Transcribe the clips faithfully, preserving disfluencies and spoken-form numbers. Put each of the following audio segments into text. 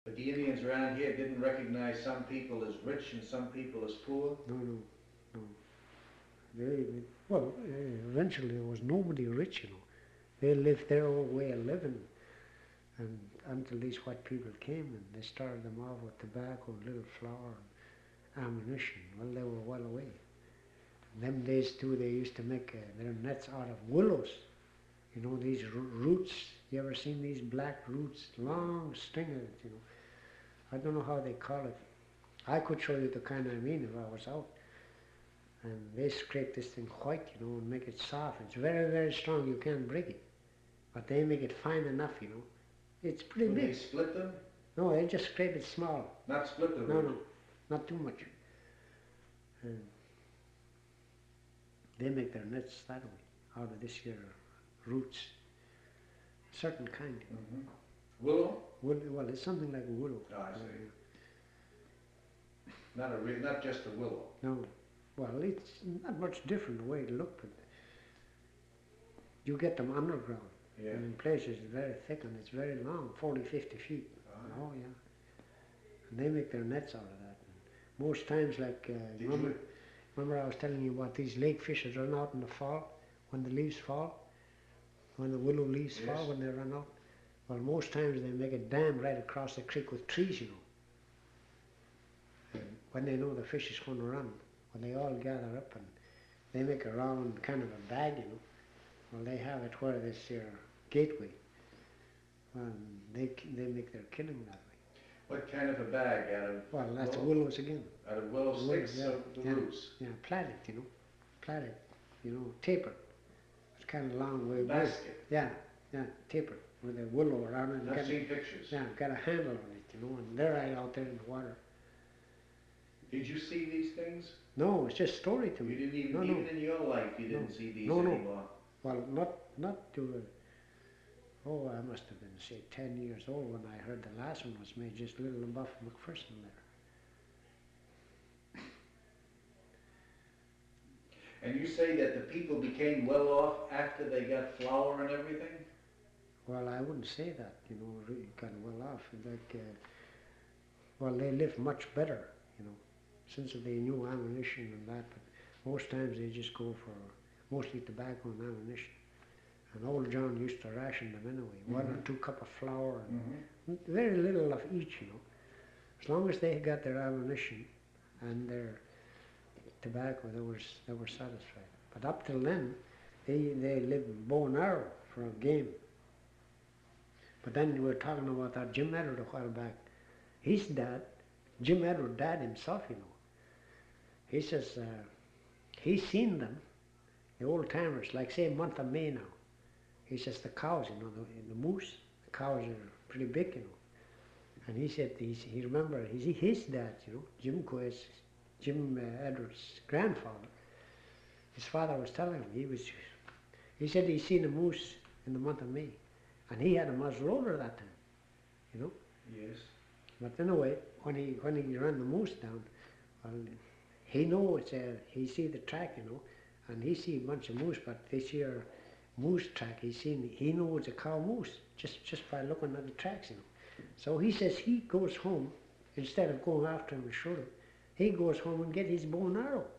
But the Indians around here didn't recognize some people as rich and some people as poor? No, no, no. They, well, uh, eventually there was nobody rich, you know. They lived their own way of living, and until these white people came and they started them off with tobacco, little flour, and ammunition. Well, they were well away. In them days too, they used to make uh, their nets out of willows. You know, these roots. You ever seen these black roots? Long stringers, you know. I don't know how they call it. I could show you the kind I mean if I was out. And they scrape this thing white, you know, and make it soft. It's very, very strong. You can't break it. But they make it fine enough, you know. It's pretty Would big. they split them? No, they just scrape it small. Not split the No, root? no, not too much. And they make their nets that way, out of this here roots. Certain kind. Mm-hmm. Willow? Wood, well, it's something like a willow. Oh, I see. Uh, Not a re- not just a willow. no. Well, it's not much different the way it look, but you get them underground. Yeah. And in places it's very thick and it's very long, forty, fifty feet. Oh, Oh, yeah. And they make their nets out of that. And most times, like, uh, Did remember, you? remember I was telling you about these lake fishes run out in the fall, when the leaves fall, when the willow leaves Yes. fall, when they run out. Well, most times they make a dam right across the creek with trees, you know. And when they know the fish is going to run, when they all gather up and they make a round kind of a bag, you know. Well, they have it where this here gateway. And they they make their killing that way. What kind of a bag? Out of Well, that's willow? willows again. Out of willow Willows, sticks yeah, of the yeah, roots? Yeah, plaited, you know. Plaited, you know, tapered. It's kind of long way. Basket. Yeah, yeah, tapered with a willow around it. and I've got- seen pictures. Yeah, got a handle on it, you know, and they're right out there in the water. Did you see these things? No, it's just story to You me. didn't even, No, no. even in your life, you didn't No. see these No, no. anymore. Well, not not to. Uh, oh, I must have been say ten years old when I heard the last one was made, just little above McPherson there. And you say that the people became well off after they got flour and everything? Well, I wouldn't say that, you know, really got well off. Like, uh, well, they lived much better, you know, since they knew ammunition and that. But most times they just go for mostly tobacco and ammunition. And old John used to ration them anyway, one or Mhm. two cup of flour, and Mm-hmm. very little of each, you know. As long as they got their ammunition and their tobacco, they were they were satisfied. But up till then, they they lived bow and arrow for a game. But then we were talking about that Jim Edward a while back. His dad, Jim Edward, dad himself, you know. He says uh, he's seen them, the old timers, like say month of May now. He says the cows, you know, the, the moose, the cows are pretty big, you know. And he said he's, he remembered his, his dad, you know, Jim Quay's, Jim uh, Edwards' grandfather. His father was telling him he was. He said he seen a moose in the month of May, and he had a muzzleloader that time, you know. Yes. But anyway, when he when he ran the moose down, well, he know it's a he see the track, you know, and he see a bunch of moose. But this here moose track, he seen he knows it's a cow moose just just by looking at the tracks, you know. So he says he goes home, instead of going after him and shoot him, he goes home and get his bow and arrow.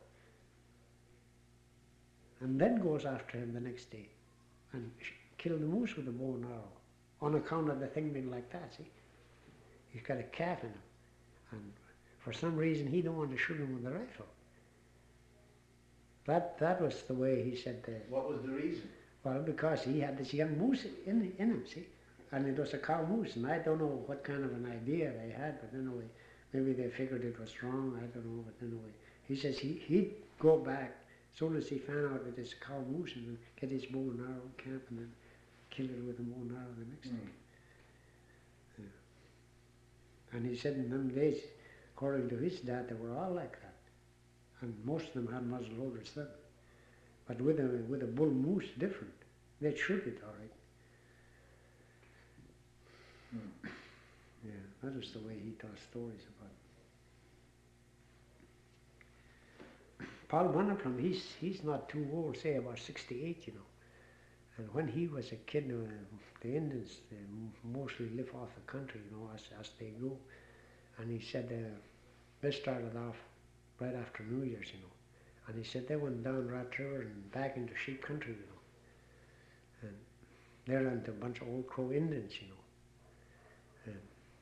And then goes after him the next day and sh- kill the moose with a bow and arrow. On account of the thing being like that, see? He's got a calf in him. And for some reason he don't want to shoot him with a rifle. That that was the way he said that. What was the reason? Well, because he had this young moose in, in him, see? And it was a cow moose, and I don't know what kind of an idea they had, but anyway, maybe they figured it was wrong, I don't know, but anyway. He says he, he'd go back as soon as he found out that it's a cow moose and then get his bow and arrow camp and then kill it with a bow and arrow the next Mm. day. Yeah. And he said in them days, according to his dad, they were all like that. And most of them had muzzle loaders then. But with a, with a bull moose, different. They'd shoot it all right. Mm. Yeah, that was the way he told stories about it. Paul Manaplam, he's he's not too old, say about sixty-eight, you know. And when he was a kid, uh, the Indians they mostly live off the country, you know, as, as they go. And he said uh, they started off right after New Year's, you know. And he said they went down Rat River and back into sheep country, you know. And they're into a bunch of old Crow Indians, you know. And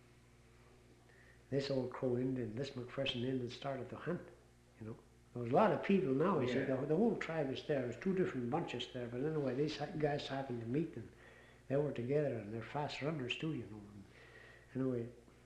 this old Crow Indian, this McPherson Indian started to hunt, you know. There was a lot of people now, you Yeah. see, the, the whole tribe is there. There's two different bunches there, but anyway, these ha- guys happened to meet and they were together and they're fast runners too, you know. And anyway,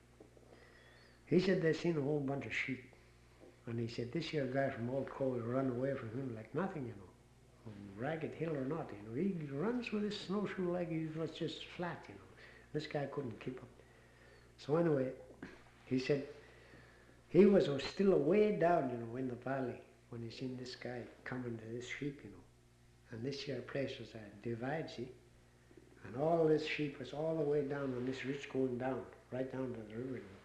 he said they seen a whole bunch of sheep. And he said this here guy from Old Crow will run away from him like nothing, you know. From Ragged Hill or not, you know. He runs with his snowshoe like he was just flat, you know. This guy couldn't keep up. So anyway, he said he was uh, still way down, you know, in the valley when he seen this guy coming to this sheep, you know. And this here place was a divide, see. And all this sheep was all the way down on this ridge going down, right down to the river, you know.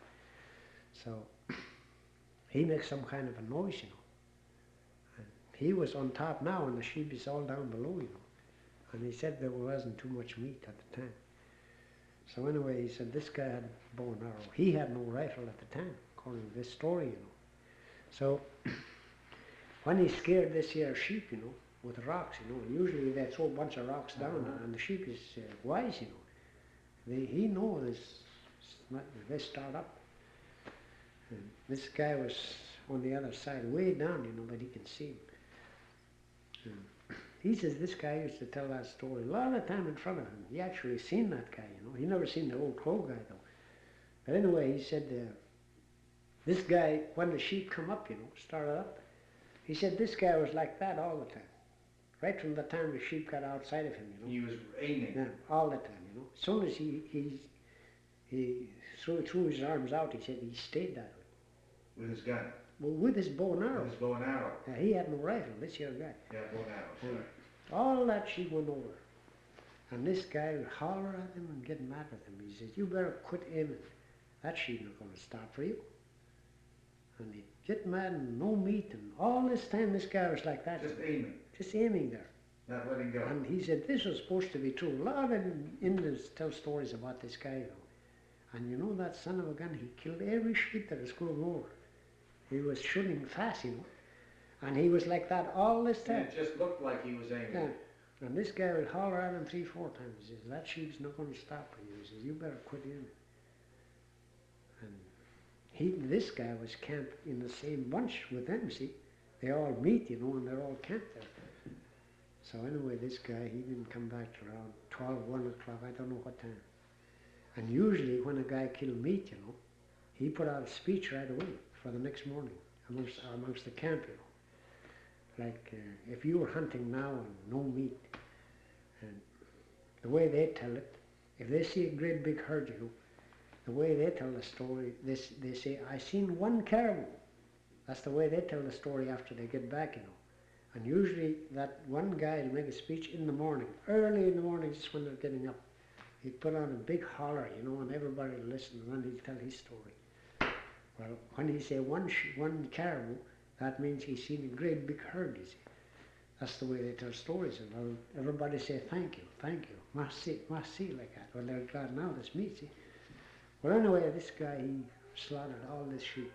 So he makes some kind of a noise, you know. And he was on top now and the sheep is all down below, you know. And he said there wasn't too much meat at the time. So anyway, he said this guy had a bow and arrow. He had no rifle at the time, according to this story, you know. So when he scared this here sheep, you know, with rocks, you know, and usually they throw a bunch of rocks down, Uh-huh. and the sheep is uh, wise, you know. They, he knows they start up. And this guy was on the other side, way down, you know, but he can see him. And he says this guy used to tell that story a lot of time in front of him. He actually seen that guy, you know. He never seen the Old Crow guy though. But anyway, he said uh, this guy, when the sheep come up, you know, started up, he said this guy was like that all the time. Right from the time the sheep got outside of him, you know. He was aiming. Yeah, all the time, you know. As soon as he he he threw, threw his arms out, he said he stayed that way. With his gun. Well, with his bow and arrow. With his bow and arrow. Yeah, he had no rifle, this here guy. Yeah, bow and arrow, And sorry. all that sheep went over. And this guy would holler at him and get mad at him. He says, you better quit aiming. That sheep not going to stop for you. And he'd get mad and no meat. And all this time this guy was like that. Just aiming, Just aiming there. not letting go. And he said this was supposed to be true. A lot of Indians tell stories about this guy, you know. And you know that son of a gun, he killed every sheep that was going over. He was shooting fast, you know. And he was like that all this And time. it just looked like he was aiming. Yeah. And this guy would holler at him three, four times. He says, that sheep's not going to stop for you. He says, you better quit aiming. And he, this guy was camped in the same bunch with them, see. They all meet, you know, and they're all camped there. So anyway, this guy, he didn't come back till around twelve, one o'clock, I don't know what time. And usually when a guy killed meat, you know, he put out a speech right away for the next morning amongst, amongst the camp, you know. Like uh, if you were hunting now and no meat, and the way they tell it, if they see a great big herd, you know, the way they tell the story, they, they say, I seen one caribou. That's the way they tell the story after they get back, you know. And usually that one guy will make a speech in the morning, early in the morning, just when they're getting up. He'd put on a big holler, you know, and everybody will listen, and then he'd tell his story. Well, when he say one sh one caribou, that means he's seen a great big herd, you see. That's the way they tell stories, and well, everybody say thank you, thank you, merci, merci, like that. Well, they're glad now this meat, see. Well, anyway, this guy, he slaughtered all this sheep.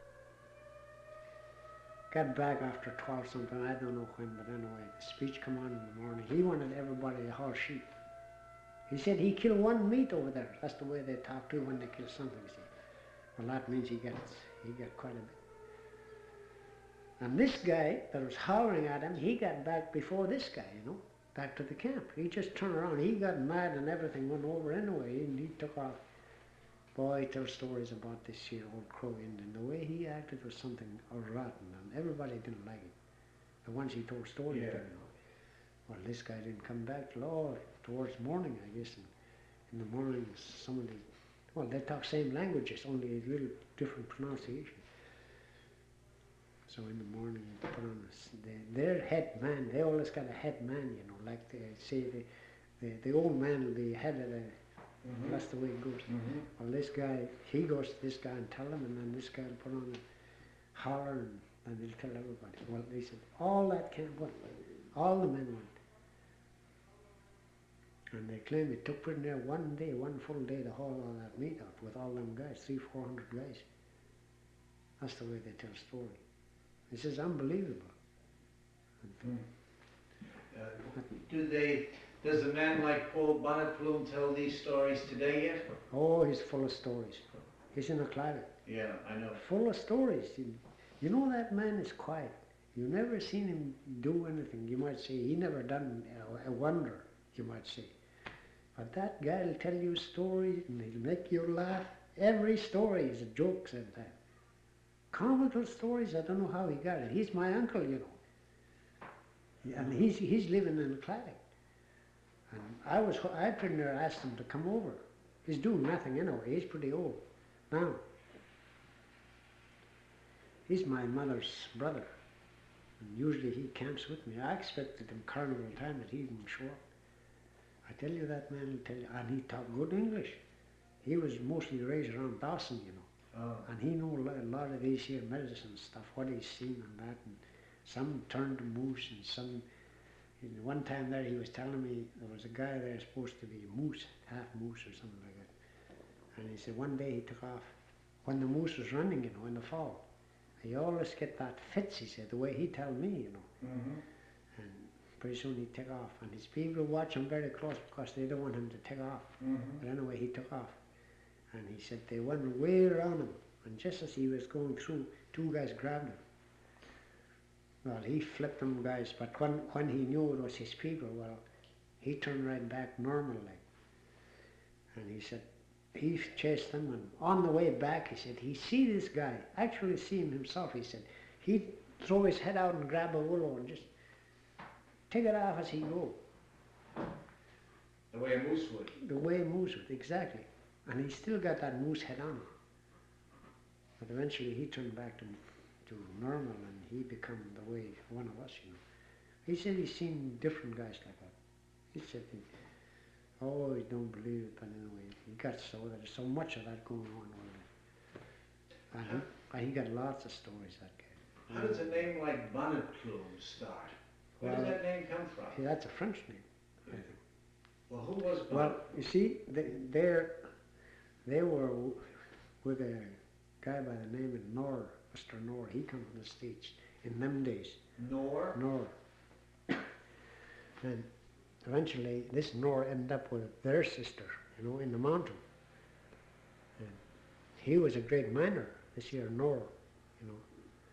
Got back after twelve sometime, I don't know when, but anyway, the speech come on in the morning. He wanted everybody to haul sheep. He said he killed one meat over there. That's the way they talk to when they kill something, see. Well, that means he gets, he got quite a bit. And this guy that was hollering at him, he got back before this guy, you know, back to the camp. He just turned around. He got mad and everything went over anyway, and he took off. Boy, he tells stories about this here Old Crow Indian. The way he acted was something rotten, and everybody didn't like it. The ones he told stories Yeah. to, you know. Well, this guy didn't come back till all towards morning, I guess. And in the morning, somebody, well, they talk same languages, only a little different pronunciation. So in the morning, they put on this, they, their head man, they always got a head man, you know, like they say the, the, the old man will be head of the, Mm-hmm. that's the way it goes. Mm-hmm. Well, this guy, he goes to this guy and tell him, and then this guy will put on a holler, and then he'll tell everybody. Well, they said, all that camp went, all the men went. And they claim it took pretty near one day, one full day to haul all that meat out with all them guys, three, four hundred guys. That's the way they tell story. This is unbelievable. Mm. Uh, do they, does a man like Paul Bonnet-Plume tell these stories today yet? Oh, he's full of stories. He's in a climate. Yeah, I know. Full of stories. You, you know that man is quiet. You never seen him do anything. You might say he never done a, a wonder, you might say. But that guy will tell you stories and he'll make you laugh. Every story is a joke sometimes. Comical stories, I don't know how he got it. He's my uncle, you know. And he's, he's living in Claddock. And I was, I pretty near asked him to come over. He's doing nothing anyway, he's pretty old now. He's my mother's brother. And usually he camps with me. I expected him carnival time that he didn't show up. I tell you that man will tell you, and he talked good English. He was mostly raised around Dawson, you know. Oh. And he knew a lot of these here medicine stuff, what he's seen and that, and some turned to moose and some, one time there he was telling me there was a guy there supposed to be moose, half moose or something like that. And he said one day he took off, when the moose was running, you know, in the fall. He always get that fits, he said, the way he tell me, you know. Mm-hmm. And pretty soon he'd take off, and his people watch him very close because they don't want him to take off. Mm-hmm. But anyway, he took off. And he said they went way around him, and just as he was going through, two guys grabbed him. Well, he flipped them guys, but when, when he knew it was his people, well, he turned right back normal like. And he said, he chased them, and on the way back, he said, he see this guy, actually see him himself, he said, he'd throw his head out and grab a willow and just take it off as he go. The way a moose would. The way a moose would, exactly. And he still got that moose head on him. But eventually he turned back to, to normal and he become the way one of us, you know. He said he's seen different guys like that. He said, he, oh, he don't believe it, but anyway, he got so, there's so much of that going on with him. And he, and he got lots of stories, that guy. How does a name like Bonnet-Plume start? Where Well, does that name come from? See, that's a French name, I think. Well, who was Bonnet? Well, you see, they, they're, they were with a guy by the name of Nor, Mister Nor. He come from the States in them days. Nor? Nor. And eventually this Nor ended up with their sister, you know, in the mountain. And he was a great miner, this here Nor, you know.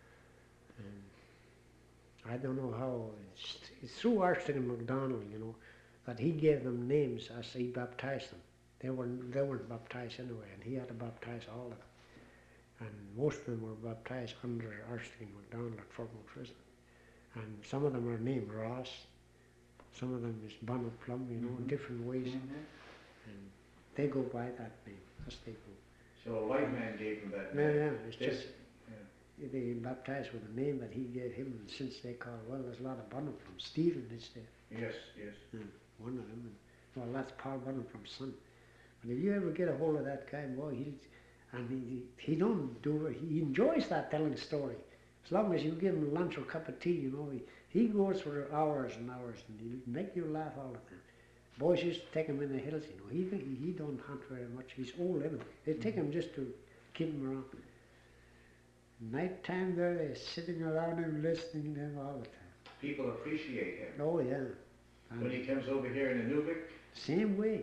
And I don't know how, it's, it's through Archdeacon MacDonald, you know, that he gave them names as he baptized them. They weren't, they weren't baptized anyway, and he had to baptize all of them. And most of them were baptized under Archdeacon MacDonald at Fort McPherson. And some of them are named Ross, some of them is Bonnet-Plume, you know, Mm-hmm. in different ways. Mm-hmm. And they go by that name, as they go. So a white man gave him that No, name. no, it's This- just, they baptized with the name that he gave him, and since they call, well, there's a lot of Bonnet-Plume. Stephen is there, Yes, yes. yeah, one of them. And, well, that's Paul Bonnet-Plume's son. But if you ever get a hold of that guy, boy, he and he he don't do it. He enjoys that telling story. As long as you give him lunch or a cup of tea, you know, he, he goes for hours and hours, and he'll make you laugh all the time. Boys used to take him in the hills, you know. He he, he don't hunt very much. He's old anyway. They take him just to keep him around. Night time there, they're sitting around him listening to him all the time. People appreciate him. Oh yeah. And When he comes over here in Inuvik, same way.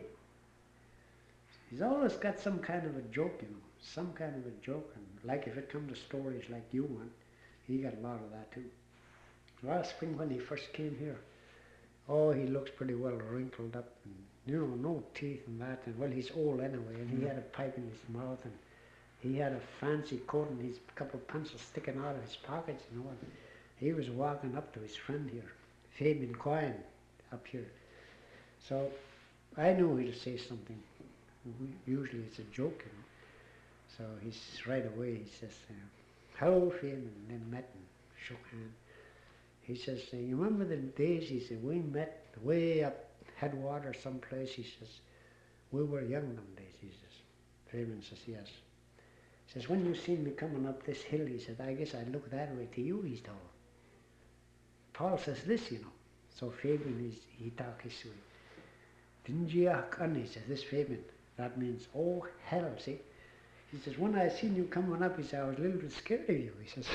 He's always got some kind of a joke, you know, some kind of a joke. And like if it comes to stories like you want, he got a lot of that too. Last spring when he first came here, oh, he looks pretty well wrinkled up, and you know, no teeth and that. And well, he's old anyway, and he had a pipe in his mouth, and he had a fancy coat and his couple of pencils sticking out of his pockets, you know. And he was walking up to his friend here, Fabian Quine, up here. So I knew he'd say something. Usually it's a joke, you know. So he's right away, he says, uh, hello, Fabian, and then met and shook hands. He says, uh, you remember the days, he said, we met way up Headwater someplace, he says, we were young them days, he says. Fabian says, yes. He says, when you seen me coming up this hill, he said, I guess I'd look that way to you, he's told. Paul says this, you know. So Fabian, he's, he talk his way. Dingiakan, he says, this payment. That means, oh hell, see. He says, when I seen you coming up, he said, I was a little bit scared of you, he says.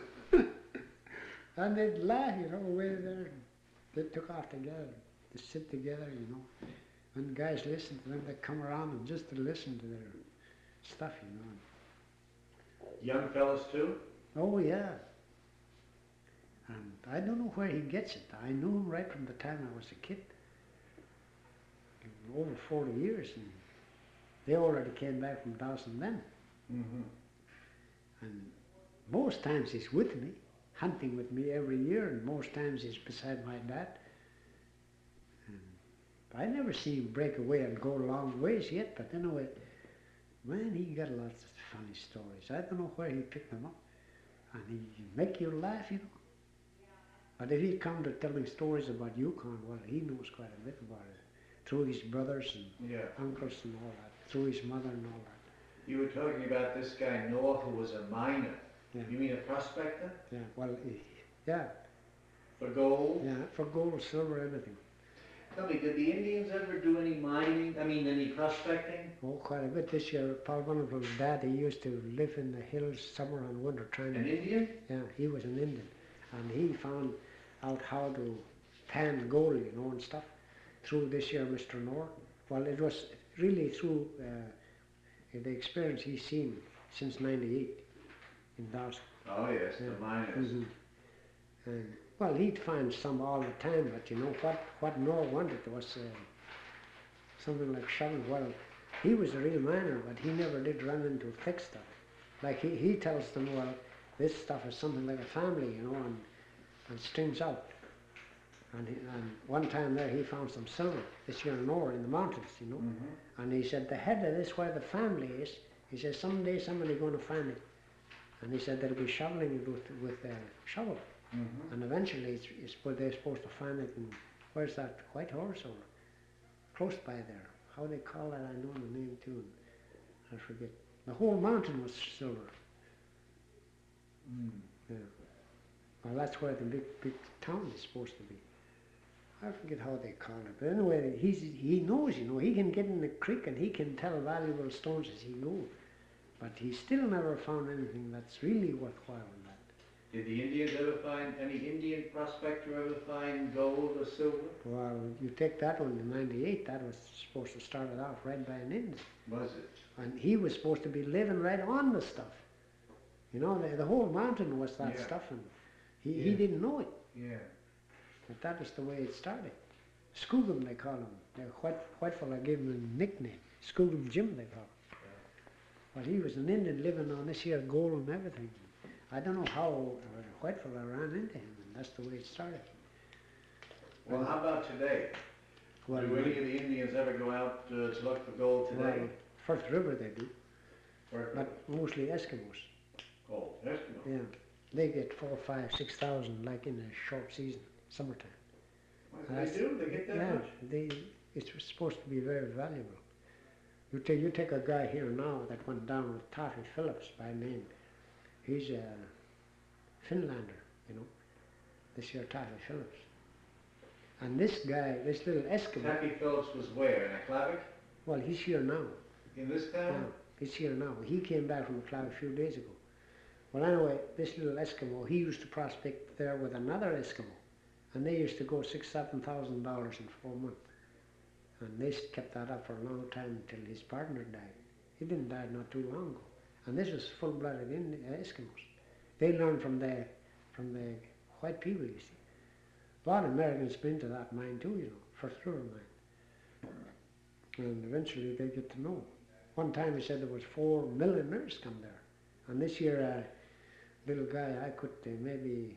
And they'd laugh, you know, away there. They took off together. They sit together, you know. When guys listen to them, they come around and just to listen to their stuff, you know. Young fellas too? Oh, yeah. And I don't know where he gets it. I knew him right from the time I was a kid. Over forty years. And they already came back from Dawson then. Mm-hmm. And most times he's with me, hunting with me every year, and most times he's beside my dad. And I never seen him break away and go long ways yet, but anyway, man, he got lots of funny stories. I don't know where he picked them up. And he make you laugh, you know. But if he come to telling stories about Yukon, well, he knows quite a bit about it. Through his brothers and Yeah. uncles and all that, through his mother and all that. You were talking about this guy Noah who was a miner. Yeah. You mean a prospector? Yeah, well, he- yeah, For gold? yeah, for gold, silver, everything. Tell me, did the Indians ever do any mining, I mean any prospecting? Oh, quite a bit. This year, Paul Bunnafel's dad, he used to live in the hills summer and winter trying An to, Indian? yeah, he was an Indian. And he found out how to pan gold, you know, and stuff, through this year, Mister Noor. Well, it was really through uh, the experience he's seen since ninety-eight in Dawson. Oh yes, Yeah. the miners. Mhm. And, well, he'd find some all the time, but you know, what, what Noor wanted was uh, something like shovel. Well, he was a real miner, but he never did run into thick stuff. Like he, he tells them, well, this stuff is something like a family, you know, and, and strings out. And, he, and one time there he found some silver, this year in Noor in the mountains, you know. Mm-hmm. And he said, the head of this, where the family is, he says, someday somebody going to find it. And he said they'll be shoveling it with, with a shovel. Mm-hmm. And eventually it's, it's, well, they're supposed to find it in, where's that, Whitehorse or close by there. How they call that, I know the name too. I forget. The whole mountain was silver. Mm. Yeah. Well, that's where the big, big town is supposed to be. I forget how they call it. But anyway, he's, he knows, you know, he can get in the creek and he can tell valuable stones as he goes. But he still never found anything that's really worthwhile in that. Did the Indians ever find, any Indian prospector ever find gold or silver? Well, you take that one in ninety-eight, that was supposed to start it off right by an Indian. Was it? And he was supposed to be living right on the stuff. You know, the, the whole mountain was that Yeah. stuff, and he, he Yeah. didn't know it. Yeah. But that was the way it started. Skoogum, they call him. The white, white fella gave him a nickname. Skoogum Jim, they call him. Well, he was an Indian living on this here gold and everything. I don't know how uh, a white fella ran into him, and that's the way it started. Well, how about today? Well, do any of the Indians ever go out uh, to look for gold today? well, First River they do, Or, but mostly Eskimos. oh, Eskimo. Yeah, they get four, five, six thousand like in a short season, summertime. What do That's- they do? They get that yeah, much? they, it's supposed to be very valuable. You take, you take a guy here now that went down with Taffy Phillips by name. He's a Finlander, you know, this year Taffy Phillips. And this guy, this little Eskimo, Taffy Phillips was where? In Aklavik? well, he's here now. In this Yeah, town? he's here now. He came back from the cloud a few days ago. Well, anyway, this little Eskimo, he used to prospect there with another Eskimo, and they used to go six, seven thousand dollars in four months. And they kept that up for a long time until his partner died. He didn't die not too long ago. And this was full-blooded Indi- uh, Eskimos. They learned from the from the white people, you see. A lot of Americans been to that mine too, you know, First River mine. And eventually they get to know. One time he said there was four millionaires come there. And this year, uh, little guy, I could uh, maybe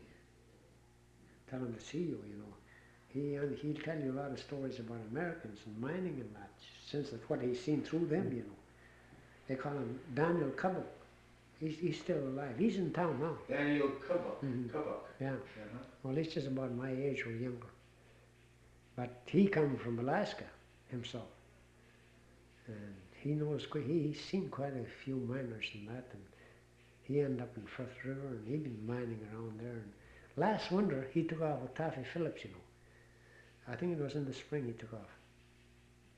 tell him to see you, you know. He, and he'll tell you a lot of stories about Americans and mining and that, since that's what he's seen through them, you know. They call him Daniel Cubbuck. He's, he's still alive. He's in town now. Daniel Kubuk. Mhm. Kubuk. Yeah. Uh-huh. Well, he's just about my age or younger. But he come from Alaska himself. And he knows, quite, he, he's seen quite a few miners and that. And he ended up in First River and he been mining around there. And last winter, he took off with Taffy Phillips, you know. I think it was in the spring he took off.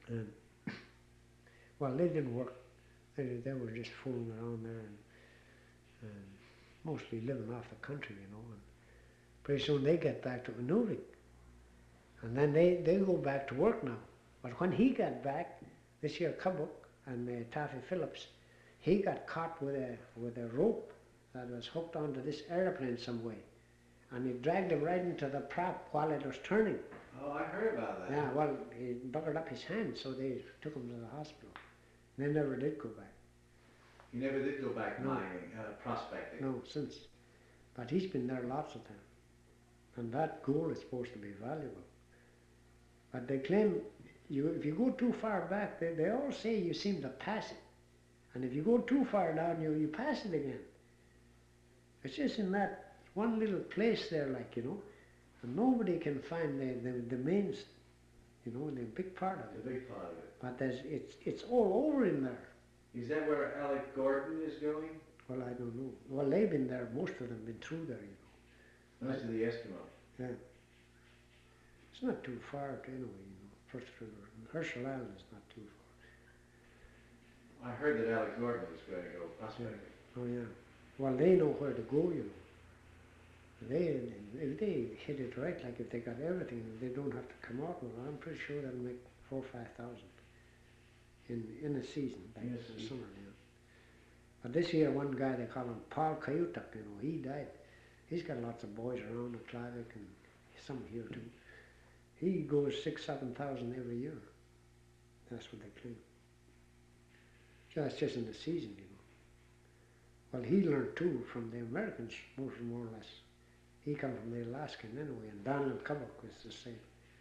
And, well, they didn't work. They, they were just fooling around there and, and mostly living off the country, you know. And pretty soon they get back to Inuvik. And then they, they go back to work now. But when he got back, this year Cubbock and uh, Taffy Phillips, he got caught with a, with a rope that was hooked onto this airplane some way. And he dragged him right into the prop while it was turning. Oh, I heard about that. Yeah, well, he buggered up his hand, so they took him to the hospital. They never did go back. You never did go back No. mining, uh, prospecting? No, since. But he's been there lots of times. And that gold is supposed to be valuable. But they claim, you, if you go too far back, they, they all say you seem to pass it. And if you go too far down, you, you pass it again. It's just in that one little place there, like, you know, and nobody can find the, the, the main, you know, the big part of it. The big part of it. But there's, it's, it's all over in there. Is that where Alec Gordon is going? Well, I don't know. Well, they've been there, most of them been through there, you know. Most of the Eskimos. Yeah. It's not too far to anyway, you know. First River. Herschel Island is not too far. I heard that Alec Gordon was going to go prospecting. Oh yeah. Well, they know where to go, you know. They, if they hit it right, like if they got everything, they don't have to come out with it. I'm pretty sure they'll make four or five thousand in in a season, like In a in the season. summer, yeah. But this year, one guy they call him Paul Kayutak, you know, he died. He's got lots of boys around at Clavik and some here too. He goes six, seven thousand every year. That's what they claim. So that's just in the season, you know. Well, he learned too from the Americans, more, more or less. He come from the Alaskan anyway, and Donald Cubbock was the same.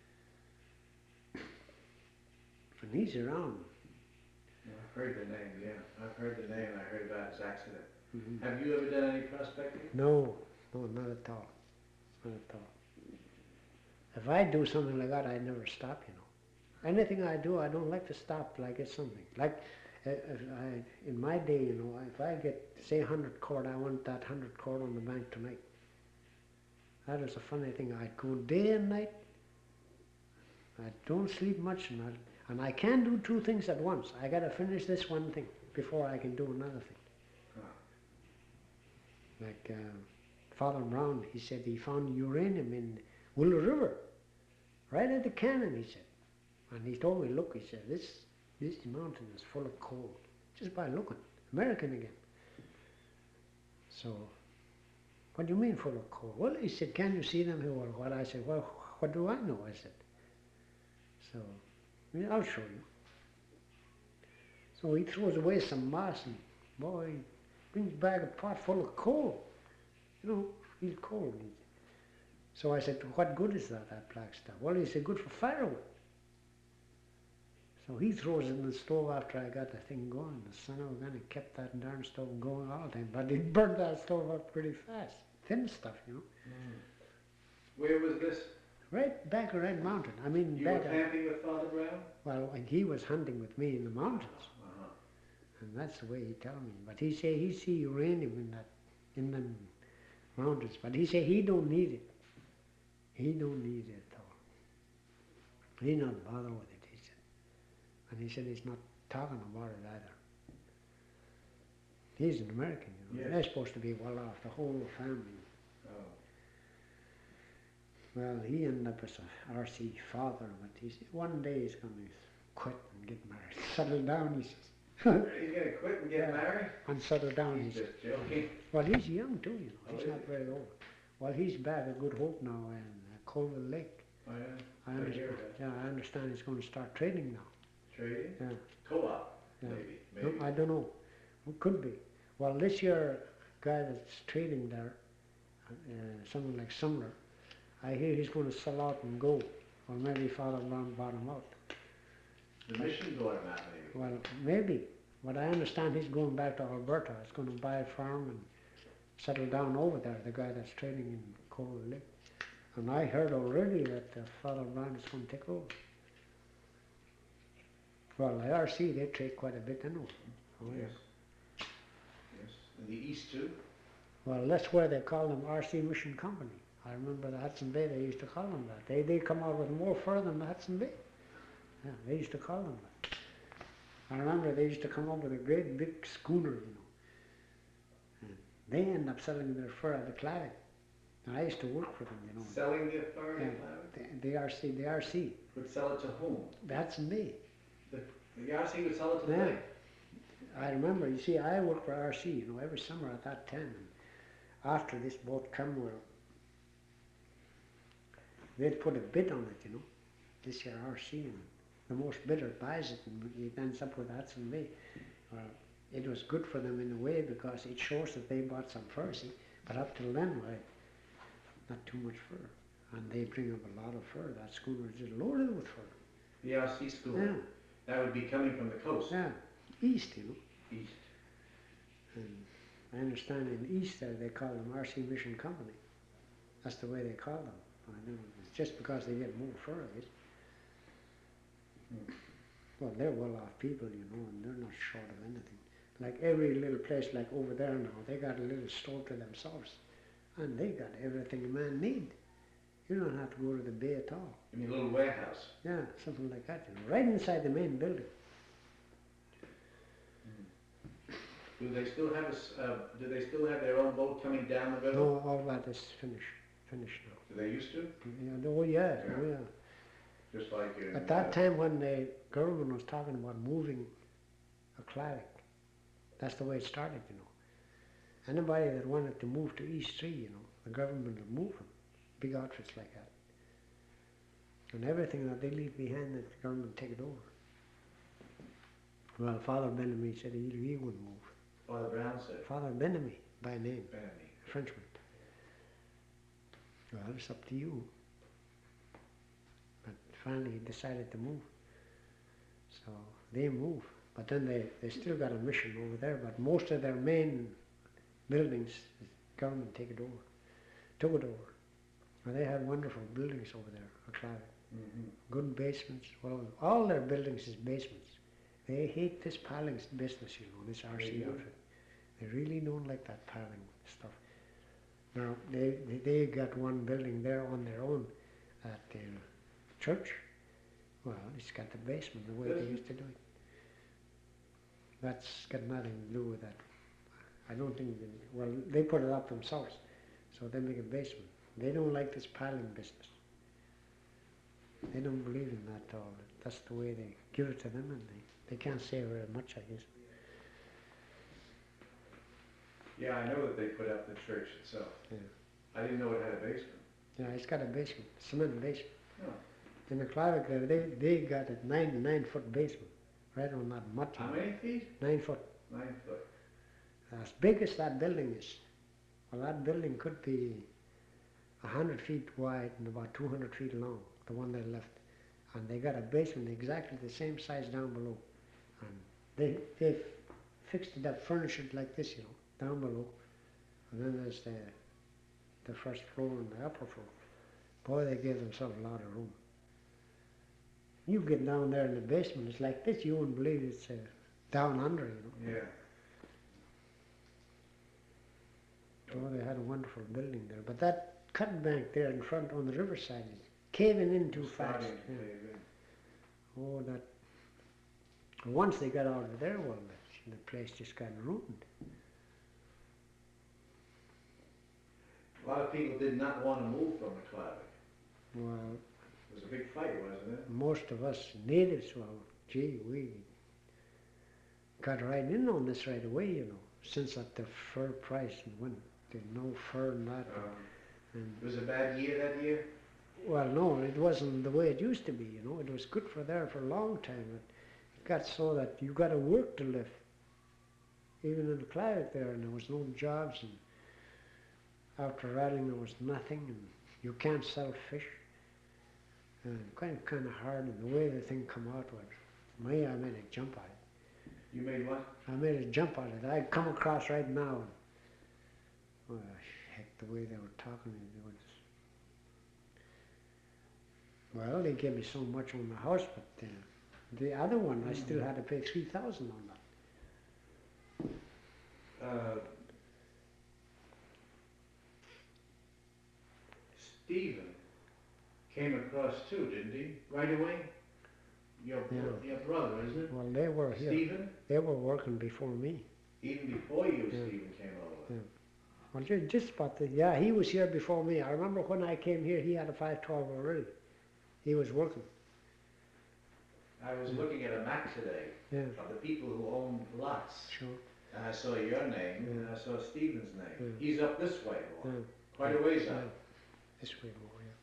And he's around. I've heard the name, yeah. I've heard the name. I heard about his accident. Mm-hmm. Have you ever done any prospecting? No, no, not at all. Not at all. If I do something like that, I never stop, you know. Anything I do, I don't like to stop till I get something. Like, uh, if I, in my day, you know, if I get, say, a hundred cord, I want that hundred cord on the bank tonight. That is a funny thing. I'd go day and night. I don't sleep much, and I, and I can't do two things at once. I got to finish this one thing before I can do another thing. Huh. Like uh, Father Brown, he said he found uranium in Willow River, right at the cannon, he said. And he told me, look, he said, this, this mountain is full of coal, just by looking. American again. So, what do you mean full of coal? Well, he said, can you see them here? Well, what? I said, well, what do I know? I said. So, yeah, I'll show you. So he throws away some moss and, boy, he brings back a pot full of coal. You know, he's cold. So I said, what good is that, that black stuff? Well, he said, good for firewood. So he throws it in the stove after I got the thing going. The son of a gun, he kept that darn stove going all the time. But he burned that stove up pretty fast. Thin stuff, you know. Mm. Where was this? Right back at Red Mountain. I mean, You back were at, camping with Father Brown? well, and he was hunting with me in the mountains. Uh-huh. And that's the way he tell me. But he say he see uranium in that, in them mountains. But he say he don't need it. He don't need it at all. He not bother with it, he said. And he said he's not talking about it either. He's an American, you know. Yes. They're supposed to be well off, the whole family. Oh. Well, he ended up as a R C father, but he said one day he's going to quit and get married. Settle down, he says. He's going to quit and get Yeah. married? And settle down, he He's says. just joking. Well, he's young too, you know. Oh, He's is not he? very old. Well, he's back at Good Hope now in uh, Colville Lake. Oh, yeah. I I hear understand. that. Yeah, I understand he's going to start trading now. Trading? Yeah. Co-op, Yeah. maybe. No, Maybe. I don't know. It could be. Well, this year, guy that's trading there, uh, someone like Sumner, I hear he's going to sell out and go. Or maybe Father Brown bought him out. The mission bought him out, maybe. Well, maybe. But I understand he's going back to Alberta. He's going to buy a farm and settle down over there, the guy that's trading in Coral Lake. And I heard already that uh, Father Brown is going to take over. Well, the R C, they trade quite a bit anyway. Oh, yeah. Yes. Yes. In the east, too? Well, that's where they call them R C Mission Company. I remember the Hudson Bay, they used to call them that. They, they come out with more fur than the Hudson Bay. Yeah, they used to call them that. I remember they used to come up with a great big schooner, you know. And they end up selling their fur at the Clavic. And I used to work for them, you know. Selling the authority Yeah, of the, the R C, the R C. would sell it to whom? That's me. The, the R C would sell it to Yeah. the bank? I remember, you see, I worked for R C, you know, every summer at that time. And after this boat come, well, they'd put a bid on it, you know. This year R C, and the most bidder buys it, and it ends up with Hudson Bay. Well, it was good for them in a way because it shows that they bought some fur, see. But up till then, well, not too much fur. And they bring up a lot of fur. That schooner is just loaded with fur. The R C schooner? Yeah, That would be coming from the coast? yeah, east, you know. East. And I understand in east there they call them R C Mission Company. That's the way they call them. I don't know, it's just because they get more fur, I guess. Hmm. Well, they're well-off people, you know, and they're not short of anything. Like every little place, like over there now, they got a little store to themselves. And they got everything a man need. You don't have to go to the bay at all. I mean, a little warehouse. Yeah, something like that, you know, right inside the main building. Do they still have a s uh, do they still have their own boat coming down the river? No, all that is finished, finished now. Do they used to? Yeah, oh yeah, oh Yeah. yeah. Just like in, At that uh, time when the government was talking about moving a Clavic, that's the way it started, you know. Anybody that wanted to move to East Three, you know, the government would move them, big outfits like that. And everything that they leave behind, the government take it over. Well, Father Benamy said he, he wouldn't move. Father Brown said. Father Benamy, by name, Benamy. a Frenchman. Well, it's up to you. But finally he decided to move. So they move. But then they, they still got a mission over there, but most of their main buildings, the government take it over, took it over. And they have wonderful buildings over there, a Clavic. Mm-hmm. Good basements. Well, all their buildings is basements. They hate this piling business, you know, this R C They do. outfit. They really don't like that piling stuff. Now, they, they, they got one building there on their own at the church. Well, it's got the basement, the way Does they it? used to do it. That's got nothing to do with that. I don't think, they, well, they put it up themselves, so they make a basement. They don't like this piling business. They don't believe in that at all. That's the way they give it to them, and they, they can't say very much, I guess. Yeah, I know that they put up the church itself. Yeah. I didn't know it had a basement. Yeah, it's got a basement, cement basement. Oh. In the Clavic there, they, they got a nine, nine foot basement, right on that mutt. How many feet? Nine foot. Nine foot. As big as that building is. Well, that building could be a hundred feet wide and about two hundred feet long, the one they left. And they got a basement exactly the same size down below. And they, they fixed it up, furnished it like this, you know, down below. And then there's the, the first floor and the upper floor. Boy, they gave themselves a lot of room. You get down there in the basement, it's like this, you wouldn't believe it's uh, down under, you know. Yeah. Oh, they had a wonderful building there. But that cut bank there in front on the riverside is caving in too fast. Starting to Yeah. cave in. Oh, that. Once they got out of there, well, the, the place just got ruined. A lot of people did not want to move from the Clavic. Well, It was a big fight, wasn't it? most of us natives, well, gee, we got right in on this right away, you know, since that the fur price went to no fur and that. Um, And, it was a bad year that year? well, no, it wasn't the way it used to be, you know. It was good for there for a long time, but it got so that you got to work to live. Even in the Clavic there, and there was no jobs, and after rattling there was nothing, and you can't sell fish. And kind of, kind of hard, and the way the thing come out was, me, I made a jump at it. You made what? I made a jump at it. I'd come across right now, and, well, heck, the way they were talking, it was, well, they gave me so much on the house, but uh, the other one, I still had to pay three thousand on that. Uh, Stephen came across too, didn't he? Right away? Your, Yeah. bro- your brother, isn't it? Well, they were here. Stephen? They were working before me. Even before you, Yeah. Stephen came over. Yeah. Well, ju- just about the, yeah, he was here before me. I remember when I came here, he had a five twelve already. He was working. I was Yeah. looking at a map today Yeah, of the people who own lots. sure. And I saw your name, Yeah. and I saw Stephen's name. Yeah. He's up this way, Yeah. quite a ways Yeah. up. This way more, yeah.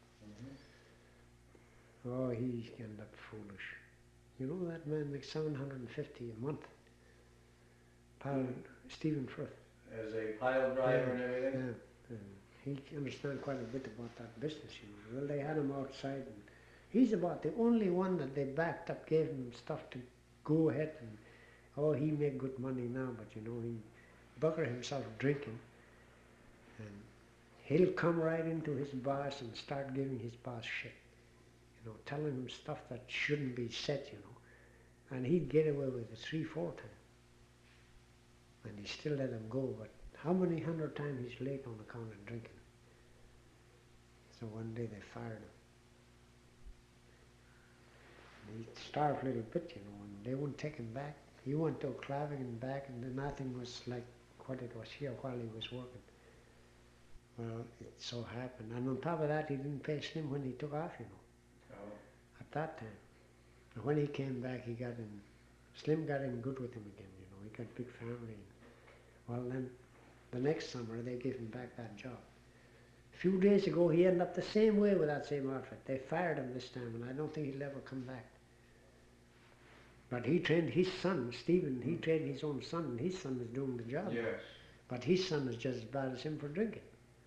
Mhm. Oh, he ended up foolish. You know that man makes seven hundred and fifty a month. Pile, Stephen Frith. As a pile driver and everything. Yeah, and he understands quite a bit about that business, you know. Well, they had him outside, and he's about the only one that they backed up, gave him stuff to go ahead, and oh, he make good money now, but you know, he bugger himself drinking, and he'll come right into his boss and start giving his boss shit, you know, telling him stuff that shouldn't be said, you know, and he'd get away with it three, four times. And he still let him go, but how many hundred times he's late on account of drinking? So one day they fired him. And he starved a little bit, you know, and they wouldn't take him back. He went to Claving and back, and then nothing was like what it was here while he was working. Well, it so happened. And on top of that, he didn't pay Slim when he took off, you know, Oh. at that time. And when he came back, he got in, Slim got in good with him again, you know, he got a big family. Well, then the next summer they gave him back that job. A few days ago he ended up the same way with that same outfit. They fired him this time, and I don't think he'll ever come back. But he trained his son, Stephen, he trained his own son, and his son is doing the job. Yes. But his son is just as bad as him for drinking.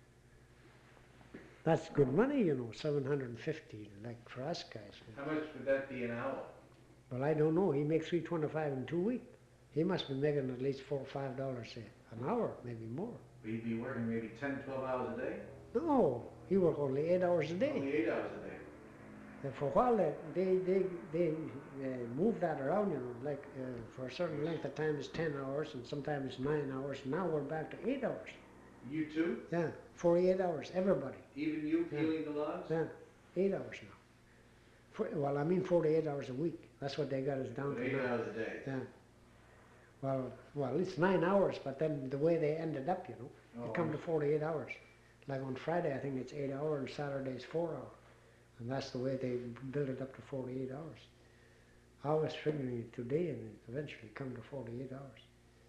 That's good money, you know, seven hundred and fifty, like for us guys. How much would that be an hour? Well, I don't know. He makes three twenty-five in two weeks. He must be making at least four or five dollars an hour, maybe more. We'd be working maybe ten, twelve hours a day? No, he work only eight hours a day. Only eight hours a day. And for a while they they they, they uh, move that around, you know, like uh, for a certain length of time it's ten hours, and sometimes it's nine hours. Now we're back to eight hours. You too? Yeah, forty-eight hours, everybody. Even you Yeah. peeling the logs? Yeah, eight hours now. For, well, I mean forty-eight hours a week. That's what they got us down But to eight now. hours a day? Yeah. Well, well, it's nine hours, but then the way they ended up, you know, Oh, they come to forty-eight hours. Like on Friday, I think it's eight hours, and Saturday is four hours. And that's the way they build it up to forty-eight hours. I was figuring it today, and it eventually come to forty-eight hours.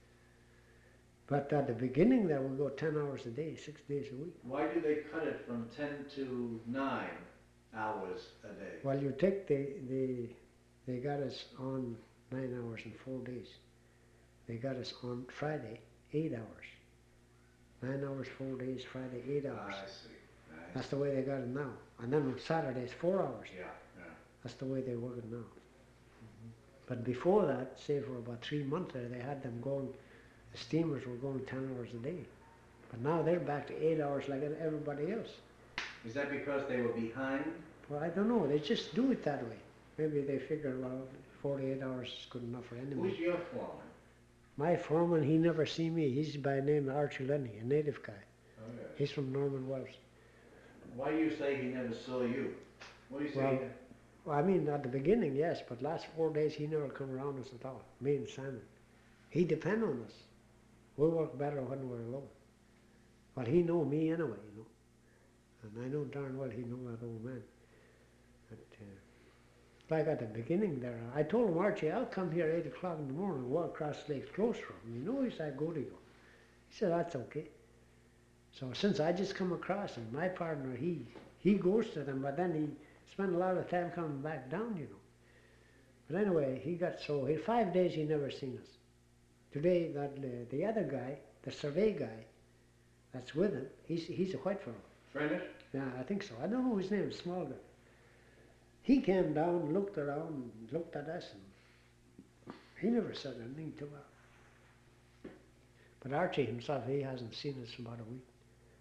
But at the beginning there, we go ten hours a day, six days a week. Why do they cut it from ten to nine hours a day? Well, you take the, the, they got us on nine hours and four days. They got us on Friday, eight hours. Nine hours, four days, Friday, eight hours. I see. I That's the way they got it now. And then on Saturdays, four hours. Yeah, yeah. That's the way they work it now. But before that, say for about three months there, they had them going, the steamers were going ten hours a day. But now they're back to eight hours like everybody else. Is that because they were behind? Well, I don't know. They just do it that way. Maybe they figure, well, forty-eight hours is good enough for anyone. Who's your foreman? My foreman, he never see me. He's by name Archie Lenny, a native guy. Oh, yes. He's from Norman Wells. Why do you say he never saw you? What do you say? Well, he- Well, I mean, at the beginning, yes, but last four days he never come around us at all. Me and Simon. He depend on us. We work better when we're alone. But he know me anyway, you know. And I know darn well he know that old man. But, uh, like at the beginning there, I told him, Archie, I'll come here eight o'clock in the morning and walk across the lake close from him. You know, he said, go to you. He said, that's okay. So since I just come across him, my partner, he, he goes to them, but then he spent a lot of time coming back down, you know. But anyway, he got so, he, five days he never seen us. Today, that uh, the other guy, the survey guy, that's with him, he's, he's a white fellow. Friend? Yeah, I think so. I don't know his name, small guy. He came down, looked around, looked at us, and he never said anything to us. But Archie himself, he hasn't seen us in about a week.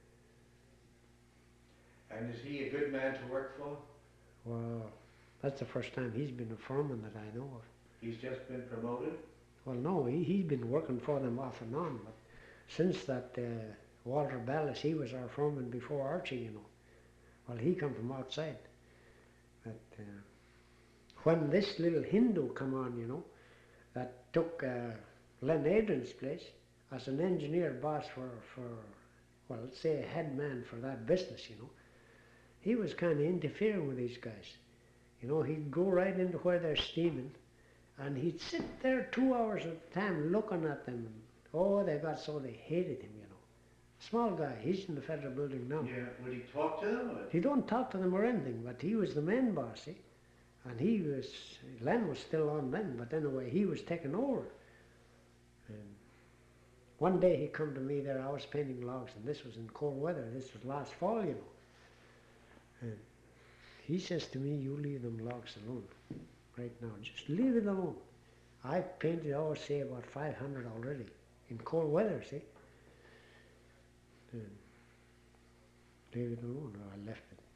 And is he a good man to work for? Well, that's the first time he's been a foreman that I know of. He's just been promoted? Well, no, he, he's been working for them off and on, but since that uh, Walter Ballas, he was our foreman before Archie, you know. Well, he come from outside. But uh, when this little Hindu come on, you know, that took uh, Len Adrian's place as an engineer boss for, for, well, let's say a head man for that business, you know, he was kind of interfering with these guys. You know, he'd go right into where they're steaming, and he'd sit there two hours at a time looking at them. And, oh, they got so they hated him, you know. Small guy, he's in the federal building now. Yeah, would he talk to them? Or? He don't talk to them or anything, but he was the main boss, see. And he was, Len was still on then, but anyway, he was taking over. And one day he come to me there, I was painting logs, and this was in cold weather, this was last fall, you know. And he says to me, you leave them logs alone right now, just leave it alone. I've painted, I would say, about five hundred already in cold weather, see. And leave it alone, or I left it.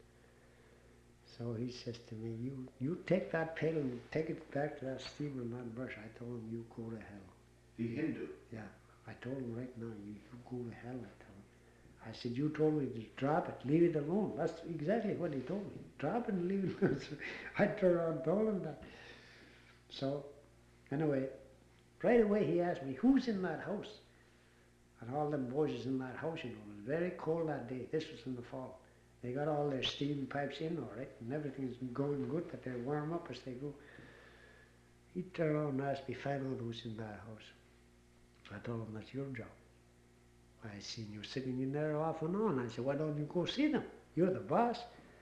So he says to me, you, you take that pail and take it back to that steamer and that brush. I told him, you go to hell. The Hindu? Yeah, I told him right now, you, you go to hell, I told him. I said, you told me to drop it, leave it alone. That's exactly what he told me. Drop it and leave it alone. So I turned around and told him that. So, anyway, right away he asked me, who's in that house? And all them boys is in that house, you know. It was very cold that day. This was in the fall. They got all their steam pipes in all right, and everything's going good, but they warm up as they go. He turned around and asked me, find out who's in that house. I told him, that's your job. I seen you sitting in there off and on. I said, why don't you go see them? You're the boss.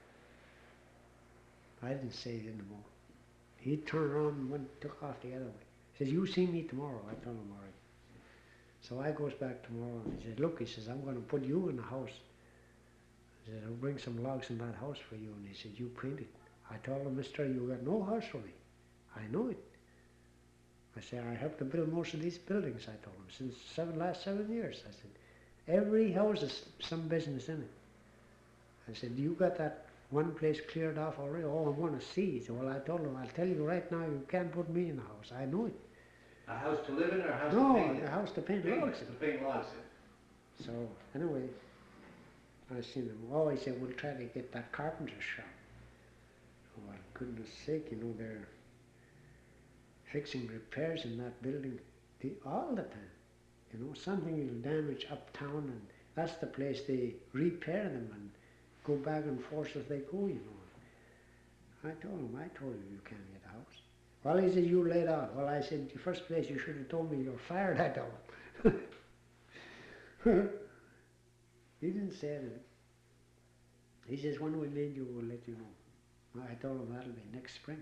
I didn't say it anymore. He turned around and went, took off the other way. He says, you see me tomorrow. I told him, all right. So I goes back tomorrow and he said, look, he says, I'm going to put you in the house. He said, I'll bring some logs in that house for you. And he said, you paint it. I told him, mister, you got no house for me. I know it. I said, I helped to build most of these buildings, I told him, since seven, last seven years. I said, every house has some business in it. I said, you got that one place cleared off already? Oh, I'm going to see. He said, well, I told him, I'll tell you right now, you can't put me in the house. I know it. A house to live in or a house no, to paint in? No, a house to paint Paint, logs to in. paint logs in. So, anyway, I seen him. Oh, he said, we'll try to get that carpenter shop. Oh, for goodness sake, you know, they're fixing repairs in that building the, all the time. You know, something will damage uptown, and that's the place they repair them and go back and forth as they go, you know. I told him, I told you you can't get a house. Well, he said, you laid off. Well, I said, in the first place, you should have told me you're fired, I told him. He didn't say anything. He says, when we need you, we'll let you know. I told him that'll be next spring.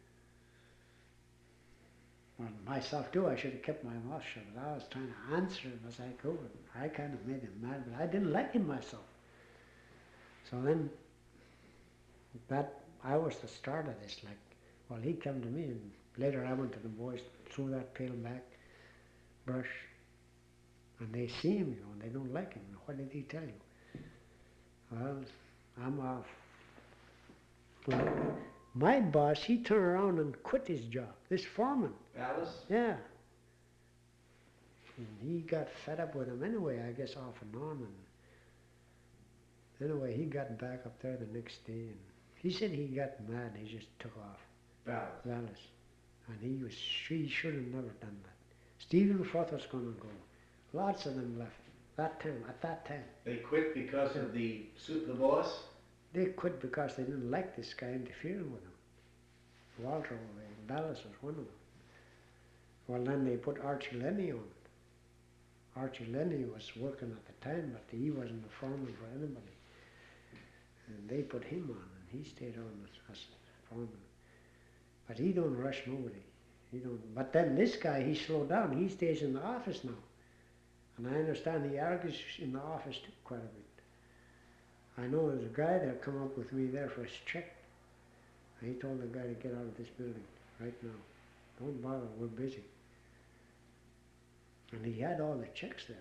Well, myself too, I should have kept my mouth shut, but I was trying to answer him as I could. I kind of made him mad, but I didn't like him myself. So then, that, I was the start of this, like, well, he came to me, and later I went to the boys, threw that pail back, brush, and they see him, you know, and they don't like him. What did he tell you? Well, I'm off. Well, my boss, he turned around and quit his job, this foreman. Alice? Yeah. And he got fed up with him anyway, I guess off and on. And anyway, he got back up there the next day, and he said he got mad and he just took off. Alice. Alice. And he was, he should have never done that. Stephen Frith was going to go. Lots of them left. That time, at that time. They quit because of the suit the boss? They quit because they didn't like this guy interfering with them. Walter Dallas was one of them. Well, then they put Archie Lenny on. Archie Lenny was working at the time, but he wasn't a foreman for anybody. And they put him on, and he stayed on as, as foreman. But he don't rush nobody. He don't. But then this guy, he slowed down. He stays in the office now. And I understand he argues in the office too quite a bit. I know there's a guy that come up with me there for his check. And he told the guy to get out of this building right now. Don't bother, we're busy. And he had all the checks there.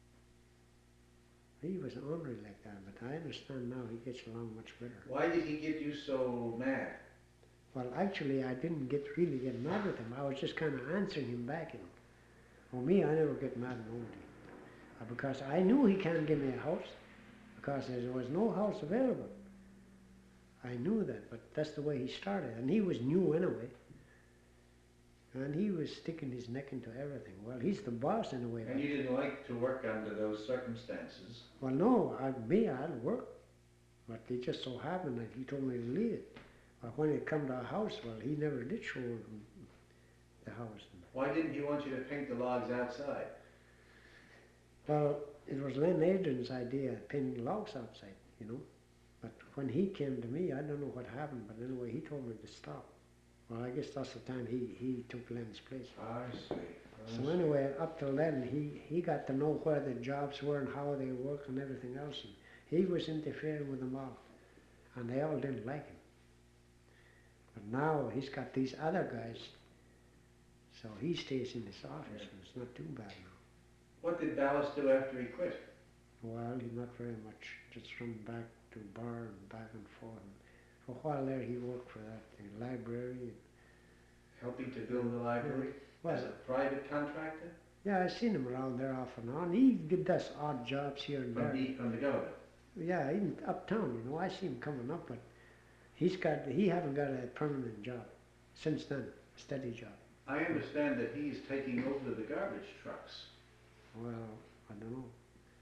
He was ornery like that, but I understand now he gets along much better. Why did he get you so mad? Well, actually, I didn't get really get mad with him. I was just kind of answering him back, you know. For me, I never get mad at nobody. Uh, because I knew he can't give me a house, because there was no house available. I knew that, but that's the way he started, and he was new anyway. And he was sticking his neck into everything. Well, he's the boss in a way. And you didn't like to work under those circumstances? Well, no, I, me, I'd work. But it just so happened that he told me to leave it. But when it come to a house, well, he never did show the house. Why didn't he want you to paint the logs outside? Well, it was Len Adrian's idea, painting logs outside, you know. But when he came to me, I don't know what happened, but anyway, he told me to stop. Well, I guess that's the time he, he took Len's place. I see. I So see. anyway, up till then, he, he got to know where the jobs were and how they work and everything else. And he was interfering with them all, and they all didn't like him. But now he's got these other guys, so he stays in his office, and it's not too bad now. What did Ballas do after he quit? Well, he not very much, just run back to bar and back and forth. And for a while there, he worked for that the library. Helping to build the library? Well, As a private contractor? yeah, I seen him around there off and on. He did us odd jobs here and From there. the, from the government? Yeah, even uptown, you know, I see him coming up, but he's got, he haven't got a permanent job since then, a steady job. I understand that he's taking over the garbage trucks, Well, I don't know.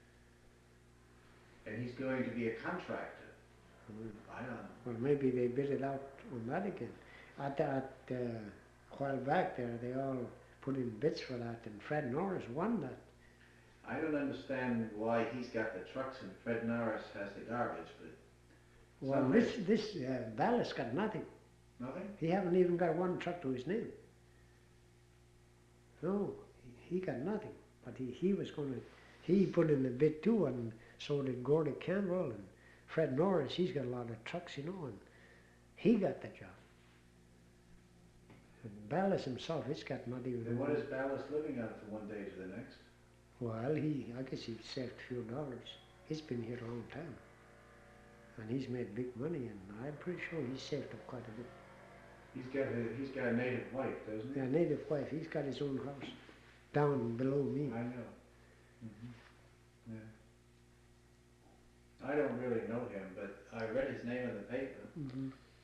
and he's going to be a contractor. I mean, I don't know. well, maybe they bid it out on that again. At, at, uh, a while back there, they all put in bids for that, and Fred Norris won that. I don't understand why he's got the trucks and Fred Norris has the garbage, but Well, Some this, this, uh, Ballas got nothing. nothing? He haven't even got one truck to his name. No, he, he got nothing. But he, he was gonna, he put in the bid too, and so did Gordy Campbell and Fred Norris. He's got a lot of trucks, you know, and he got the job. And Ballas himself, he's got not even Then what one. is Ballas living on from one day to the next? Well, he, I guess he saved a few dollars. He's been here a long time. And he's made big money, and I'm pretty sure he saved up quite a bit. He's got a, he's got a native wife, doesn't he? Yeah, native wife, he's got his own house down below me. I know. Mhm. Yeah. I don't really know him, but I read his name in the paper. Mm-hmm.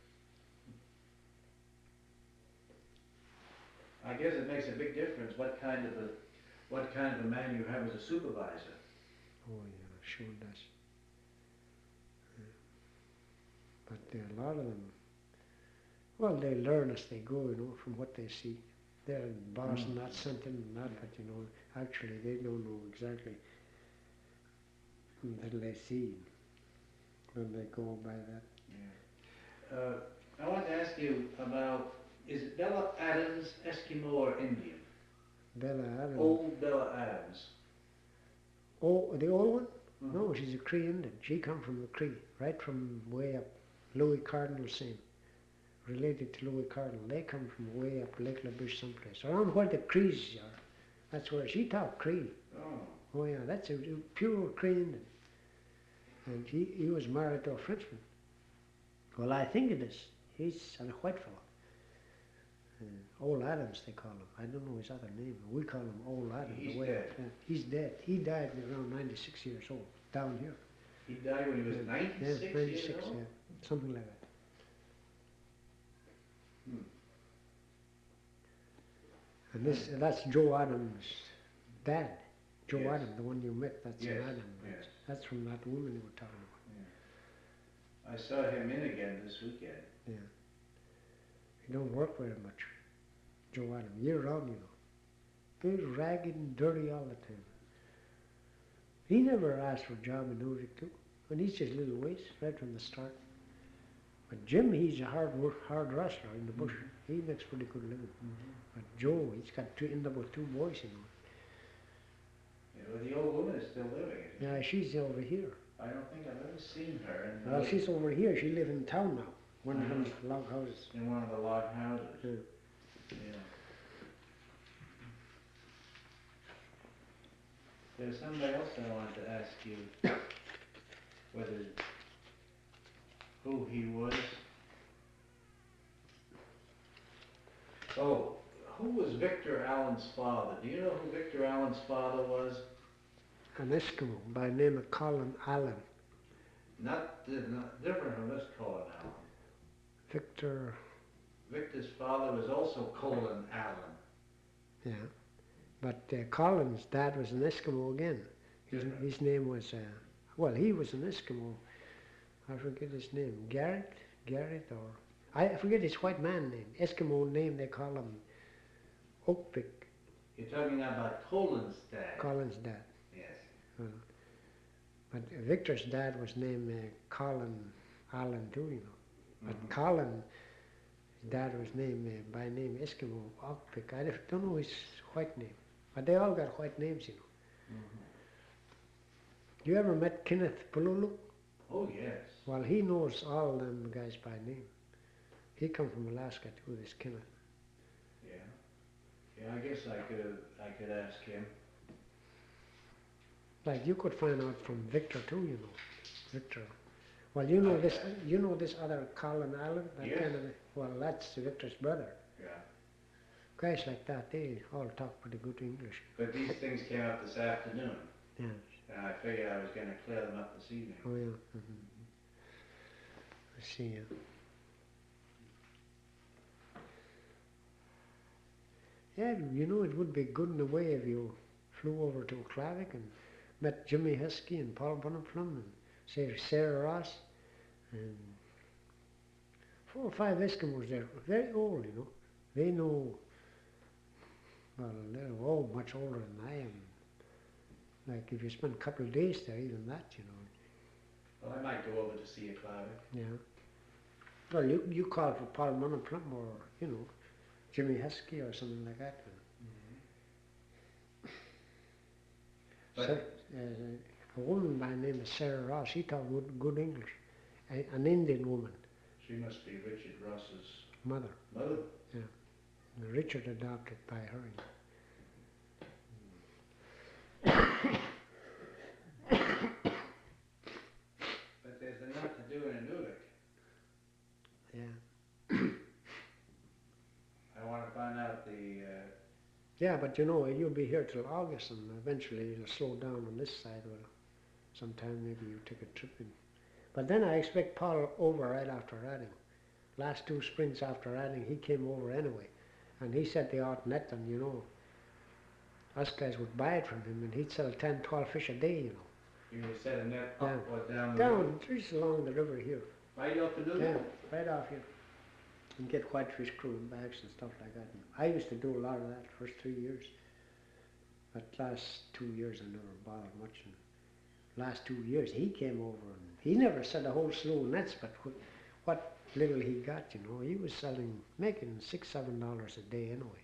I guess it makes a big difference what kind of a, what kind of a man you have as a supervisor. Oh yeah, sure does. Yeah. But uh, a lot of them, well, they learn as they go, you know, from what they see. They're boss Mm. and that something and that, but you know, actually they don't know exactly until they see when they go by that. Yeah. Uh, I want to ask you about, is it Bella Adams, Eskimo or Indian? Bella Adams. Old Bella Adams. Oh, the old one? Mhm. No, she's a Cree Indian. She come from the Cree, right from way up. Louis Cardinal same. Related to Louis Cardinal. They come from way up Lake LaBiche someplace. Around where the Crees are. That's where she talked Cree. Oh. Oh yeah, that's a, a pure Cree Indian. And he, he was married to a Frenchman. Well, I think it is. He's a white fellow. Uh, Old Adams, they call him. I don't know his other name. We call him Old Adams. He's the way dead. Yeah, he's dead. He died around ninety-six years old, down here. He died when he was Yeah, ninety-six yeah, years ninety-six, old? yeah, something like that. Hmm. And this, that's Joe Adams' dad. Joe Yes. Adams, the one you met, that's Yes, an Adam. yes. That's from that woman you were talking about. I saw him in again this weekend. Yeah. He don't work very much. Joe Adam, year round, you know. He's ragged and dirty all the time. He never asked for a job in Nuvik too. And he's just little ways, right from the start. But Jim, he's a hard work, hard wrestler in the bush. Mhm. He makes pretty good living. Mm-hmm. But Joe, he's got two, end up with two boys, you know. Yeah, well, the old woman is still living. Isn't Yeah, she's over here. she? I don't think I've ever seen her in, Well, she's over here. She lives in town now. One of them Mhm. log houses. in one of the log houses. Yeah. Yeah. There's somebody else I wanted to ask you whether, who he was. Oh, who was Victor Allen's father? Do you know who Victor Allen's father was? An Eskimo by the name of Colin Allen. Not, di- not different from this Colin Allen. Victor, Victor's father was also Colin Allen. yeah. But uh, Colin's dad was an Eskimo again. His, Different. his name was, uh, well, he was an Eskimo. I forget his name. Garrett? Garrett or... I forget his white man name. Eskimo name, they call him Oakpick, You're talking about Colin's dad. Colin's dad. Yes. Well, but Victor's dad was named uh, Colin Allen too, you know. But Mhm. Colin, his dad was named uh, by name Eskimo Oakpick. I don't- don't know his white name. But they all got white names, you know. Mhm. You ever met Kenneth Pululu? Oh, yes. Well, he knows all them guys by name. He come from Alaska too, this Kenneth. Yeah. Yeah, I guess I could, I could ask him. Like you could find out from Victor too, you know. Victor. Well, you know this, you know this other Colin Allen? That Yes. kind of, well, that's Victor's brother. Yeah. Guys like that, they all talk pretty good English. But these things came up this afternoon, Yeah. and I figured I was going to clear them up this evening. Oh yeah. Mm-hmm. I see. Yeah. Yeah, you know, it would be good in a way if you flew over to Clavik and met Jimmy Heskey and Paul Bonneplum and say Sarah Ross and four or five Eskimos there, very old, you know. They know, well, they're all much older than I am. Like if you spend a couple of days there, even that, you know. Well, I might go over to see you, Clara. Yeah. Well, you you call for Paul Bonneplum or, you know, Jimmy Heskey or something like that. But So, uh, a woman by the name of Sarah Ross, she talked good, good English. A, an Indian woman, she must be Richard Ross's mother. mother. And Richard adopted by her. But there's enough to do in Inuvik. Yeah. I want to find out the, uh, Yeah, but you know, you'll be here till August and eventually you'll slow down on this side. Well, sometime maybe you take a trip in. But then I expect Paul over right after Reading. Last two springs after Reading, he came over anyway. And he said they ought net and, you know, us guys would buy it from him and he'd sell ten, twelve fish a day, you know. you can set a net Yeah. up or down the road. Down, just along the river here. Right off the Inuvik? Yeah, right off here. And get whitefish cruise bags and stuff like that. And I used to do a lot of that the first three years. But last two years I never bothered much. And last two years he came over and he never set a whole slew of nets, but wh- what little he got, you know, he was selling, making six, seven dollars a day anyway.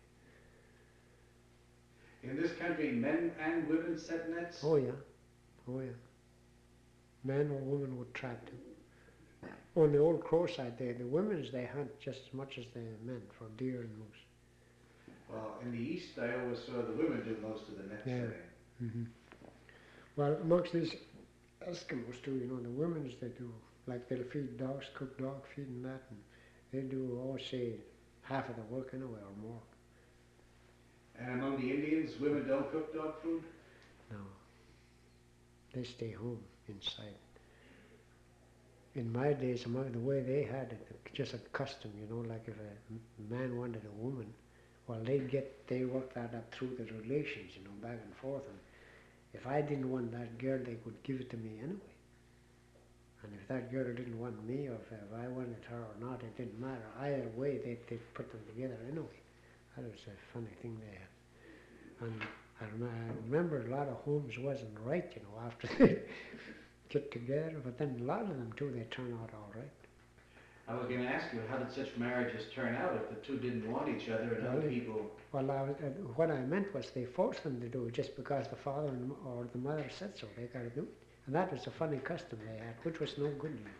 In this country, men and women set nets? Oh yeah, oh yeah. Man or woman would trap them. On the old Crow side there, the women's they hunt just as much as the men for deer and moose. Well, in the east, I always saw the women do most of the net Yeah. setting. Mm-hmm. Well, amongst these Eskimos too, you know, the women's they do, like they'll feed dogs, cook dog feed and that, and they do, oh, say, half of the work anyway or more. And among the Indians, women don't cook dog food? No. They stay home inside. In my days, among the way they had it, just a custom, you know, like if a m- man wanted a woman, well, they'd get, they worked that up through the relations, you know, back and forth. And if I didn't want that girl, they would give it to me anyway. And if that girl didn't want me, or if, if I wanted her or not, it didn't matter. Either way, they they put them together anyway. That was a funny thing they had. And I, rem- I remember a lot of homes wasn't right, you know, after they get together. But then a lot of them too, they turn out all right. I was going to ask you, how did such marriages turn out if the two didn't want each other and Well, other it- people? Well, I was, uh, what I meant was they forced them to do it just because the father and, the mo- or the mother said so. They got to do it. And that was a funny custom they had, which was no good. You know.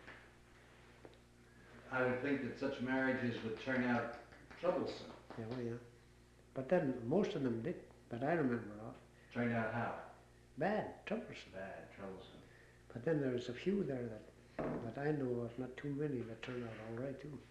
I would think that such marriages would turn out troublesome. Yeah, well, yeah. But then most of them did. But I remember off. Turned out how? Bad, troublesome. Bad, troublesome. But then there was a few there that that I know of, not too many, that turned out all right too.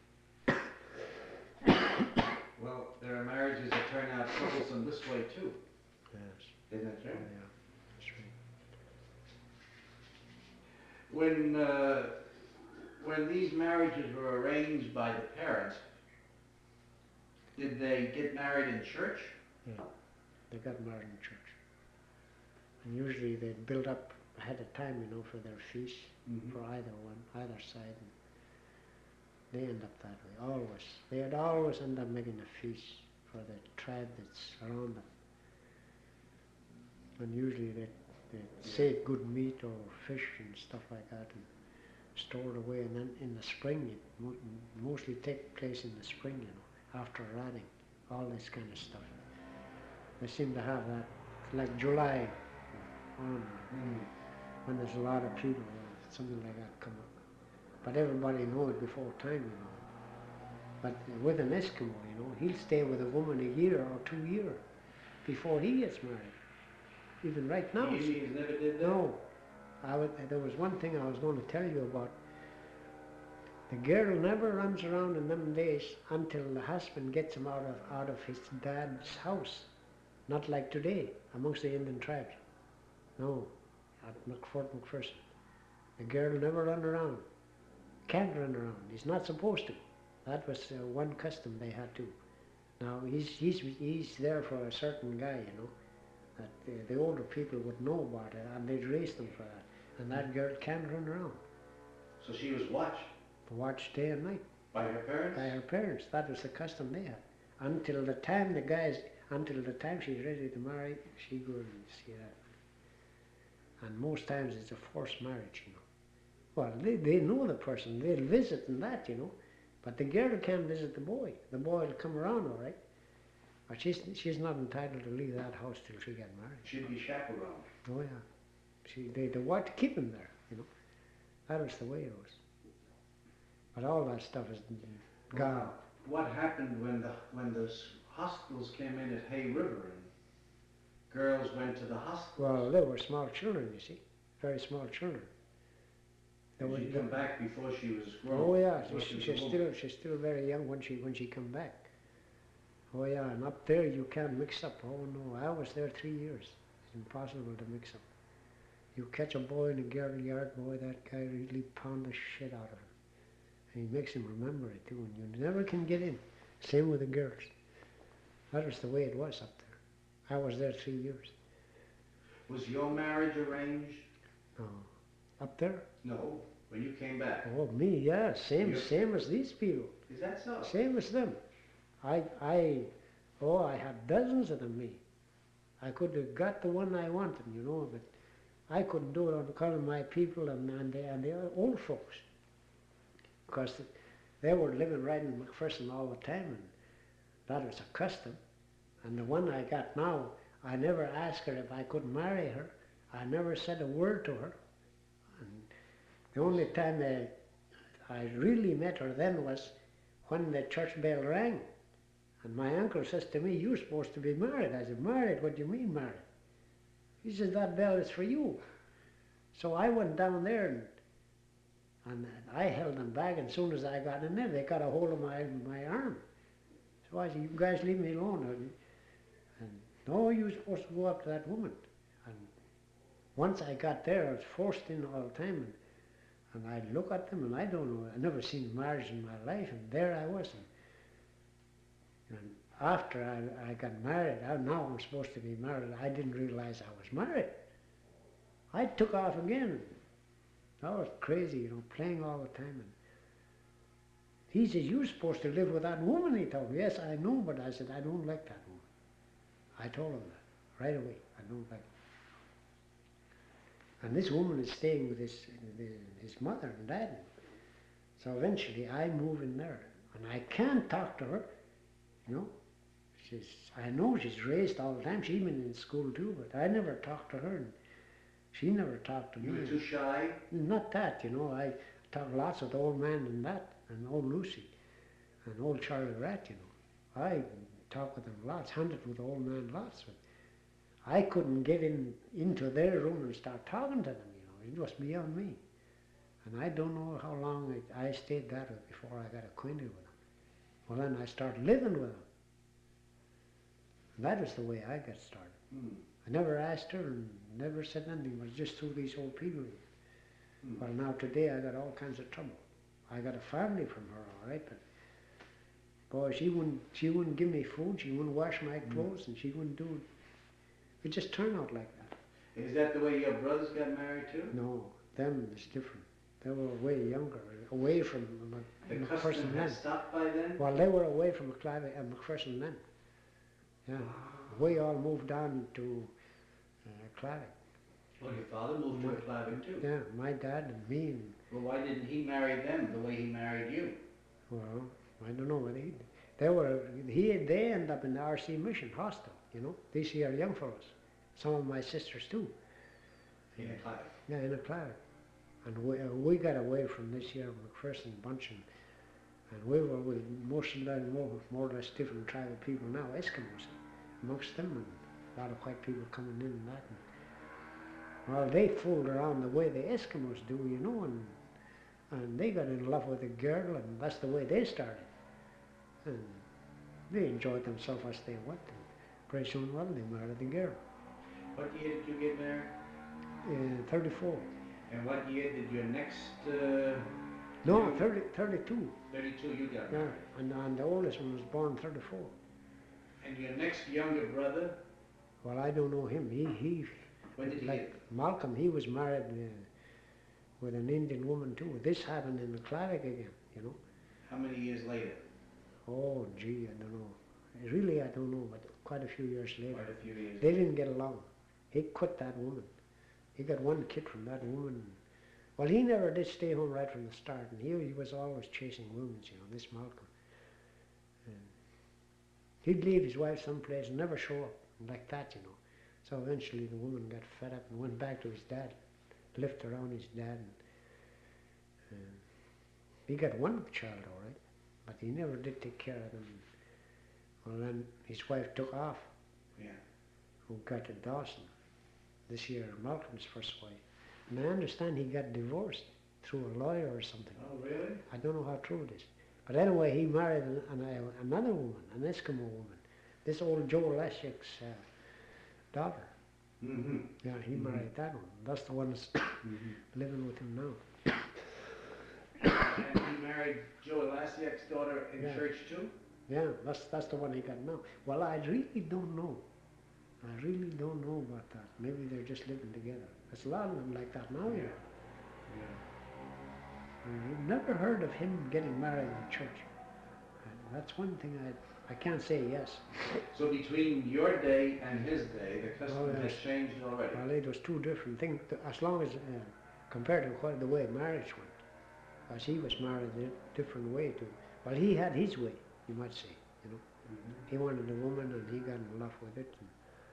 Well, there are marriages that turn out troublesome this way too. Yes. Isn't that Oh, true? yeah. That's right. When uh, when these marriages were arranged by the parents, did they get married in church? Yeah, they got married in church. And usually they'd build up ahead of time, you know, for their feast, Mhm. for either one, either side. And they end up that way, always. They'd always end up making a feast for the tribe that's around them. And usually they'd, they'd save good meat or fish and stuff like that and store it away. And then in the spring, it mo- mostly take place in the spring, you know, after rotting, all this kind of stuff. They seem to have that, like July on, Mm. when there's a lot of people, or something like that come up. But everybody knows before time, you know. But with an Eskimo, you know, he'll stay with a woman a year or two years before he gets married. Even right now. The Indians never did that? No. I would, there was one thing I was going to tell you about. The girl never runs around in them days until the husband gets him out of, out of his dad's house. Not like today, amongst the Indian tribes. No, at Fort McPherson. The girl never run around. Can't run around. He's not supposed to. That was uh, one custom they had to. Now he's, he's, he's there for a certain guy, you know, that the, the older people would know about it and they'd raise them for that. And that girl can't run around. So she was watched Watched day and night by her parents? by her parents. That was the custom they had. Until the time the guys, until the time she's ready to marry, she goes and see that. And most times it's a forced marriage, you know. Well, they, they know the person, they'll visit and that, you know. But the girl can't visit the boy. The boy will come around all right. But she's, she's not entitled to leave that house till she gets married. She'd be chaperoned. Oh yeah. She, they, they want to keep him there, you know. That was the way it was. But all that stuff is gone. Wow. What happened when the when the s- hospitals came in at Hay River and girls went to the hospital? Well, they were small children, you see. Very small children. They Did were- she they- come back before she was grown? Oh yeah, Or she, she was she's a still woman? she's still very young when she when she come back. Oh yeah, and up there you can't mix up. Oh no, I was there three years. It's impossible to mix up. You catch a boy in a girl yard, boy, that guy really pound the shit out of him. And he makes him remember it too, and you never can get in. Same with the girls. That was the way it was up there. I was there three years. Was your marriage arranged? No. Up there? No. When you came back? Oh me, yeah, same You- same as these people. Is that so? Same as them. I, I, oh, I had dozens of them, me. I could have got the one I wanted, you know, but I couldn't do it on account of my people and, and, the, and the old folks. Because they were living right in McPherson all the time, and that was a custom. And the one I got now, I never asked her if I could marry her. I never said a word to her. And the only time I, I really met her then was when the church bell rang. And my uncle says to me, "You're supposed to be married." I said, "Married? What do you mean married?" He says, "That bell is for you." So I went down there and, and I held them back, and as soon as I got in there, they got a hold of my, my arm. So I said, "You guys leave me alone." And, and no, you're supposed to go up to that woman. And once I got there, I was forced in all the time, and, and I'd look at them, and I don't know, I never seen marriage in my life, and there I was. And, And after I, I got married, I, now I'm supposed to be married, I didn't realize I was married. I took off again. I was crazy, you know, playing all the time. And he says, "You're supposed to live with that woman," he told me. Yes, I know, but I said, "I don't like that woman." I told him that right away. I don't like her. And this woman is staying with his, his mother and dad. So eventually I move in there. And I can't talk to her. You know, she's, I know she's raised all the time. She's been in school too, but I never talked to her, and she never talked to You me. were too shy? Not that, you know, I talked lots with the old man and that, and old Lucy, and old Charlie Rat, you know. I talked with them lots, hunted with the old man lots, but I couldn't get in into their room and start talking to them, you know. It was beyond me. And I don't know how long it, I stayed that way before I got acquainted with them. Well, then I started living with them. And that was the way I got started. Hmm. I never asked her and never said anything. It was just through these old people. Hmm. Well, now today I got all kinds of trouble. I got a family from her, all right, but boy, she wouldn't, she wouldn't give me food, she wouldn't wash my clothes, and she wouldn't do it. It just turned out like that. Is that the way your brothers got married too? No, them is different. They were way younger, away from The Mc- custom McPherson had then. stopped by then? Well, they were away from McClav- uh, McPherson then. Yeah, we all moved on to uh, Clavick. Well, your father moved to Clavitt too. Yeah, my dad and me and, Well, why didn't he marry them the way he married you? well, I don't know whether he, they were, he, they ended up in the R C Mission Hostel, you know, these here young fellows. Some of my sisters too. In Clavitt. Yeah, in a Clavitt. And we, uh, we got away from this here McPherson bunch, and, and we were with most of them more, more or less different tribal people now, Eskimos amongst them, and a lot of white people coming in and that. And, well, they fooled around the way the Eskimos do, you know, and and they got in love with a girl, and that's the way they started. And they enjoyed themselves as they went, and pretty soon, well, they married the girl. What year did you get married? Uh, thirty-four. And what year did your next, uh, No, you- thirty, thirty-two. thirty-two you got Yeah, married? and, and the oldest one was born thirty-four. And your next younger brother, Well, I don't know him. He, he, when did he like get? Malcolm, he was married uh, with an Indian woman too. This happened in the Clavick again, you know. How many years later? Oh, gee, I don't know. Really, I don't know, but quite a few years later. Quite a few years. They didn't get along. He quit that woman. He got one kid from that woman. Well, he never did stay home right from the start, and he, he was always chasing women, you know, this Malcolm. And he'd leave his wife someplace and never show up, like that, you know. So eventually the woman got fed up and went back to his dad, lived around his dad. And, and he got one child, all right, but he never did take care of them. Well, then his wife took off, Yeah. who got to Dawson. This year, Malcolm's first wife. And I understand he got divorced through a lawyer or something. Oh, really? I don't know how true it is. But anyway, he married an, an, another woman, an Eskimo woman. This old Joe Leszek's uh, daughter. Mm-hmm. Yeah, he Mhm. married that one. That's the one that's Mm-hmm. living with him now. And he married Joe Lasiak's daughter in Yeah. church too? Yeah, that's that's the one he got now. Well, I really don't know. I really don't know about that. Maybe they're just living together. There's a lot of them like that now. You know. Yeah. I've never heard of him getting married in church. And that's one thing I I can't say yes. So between your day and his day, the custom Oh, has yes. changed already? Well, it was two different things. As long as uh, compared to what the way marriage went, because he was married a different way too. Well, he had his way, you might say. You know, Mhm. he wanted a woman and he got in love with it. And,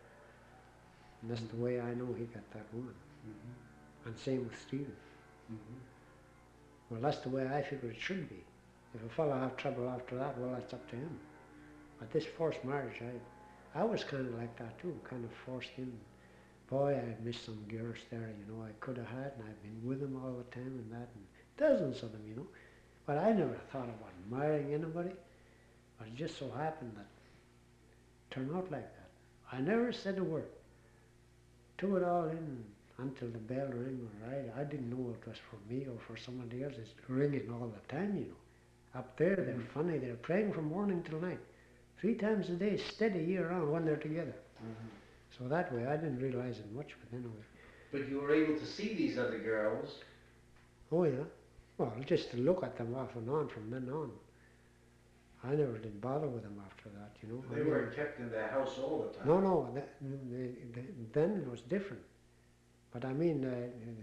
and that's the way I know he got that woman. Mhm. And same with Stephen. Mhm. Well, that's the way I figure it should be. If a fellow have trouble after that, well, that's up to him. But this forced marriage, I, I was kind of like that too, kind of forced in. Boy, I missed some girls there, you know, I could have had, and I've been with them all the time and that, and dozens of them, you know. But I never thought about marrying anybody. But it just so happened that it turned out like that. I never said a word. Took it all in until the bell rang, or I, I didn't know it was for me or for somebody else. It's ringing all the time, you know. Up there, they're Mhm. funny. They're praying from morning till night. Three times a day, steady year round when they're together. Mhm. So that way, I didn't realize it much, but anyway. But you were able to see these other girls. Oh yeah. Well, just to look at them off and on from then on. I never did bother with them after that, you know. I They mean, weren't kept in their house all the time. No, no, that, the, the, then it was different. But I mean, uh,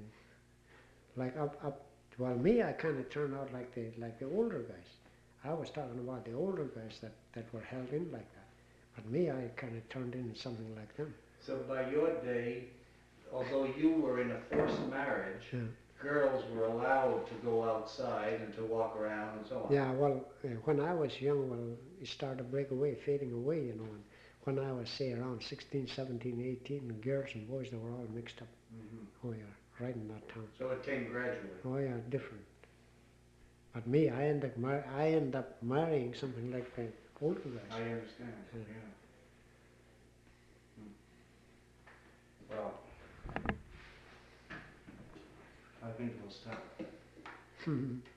uh, like up, up, well, me, I kind of turned out like the, like the older guys. I was talking about the older guys that, that were held in like that. But me, I kind of turned into something like them. So by your day, although you were in a forced marriage, Yeah. girls were allowed to go outside and to walk around and so on. Yeah, well, uh, when I was young, well, it started to break away, fading away, you know. And when I was, say, around sixteen, seventeen, eighteen, the girls and boys, they were all mixed up. Mhm. Oh, yeah, right in that town. So it came gradually. Oh, yeah, different. But me, I end up, mar- I end up marrying something like the older guys. I understand, Yeah. yeah. Hmm. Well, I think we'll stop. Mhm.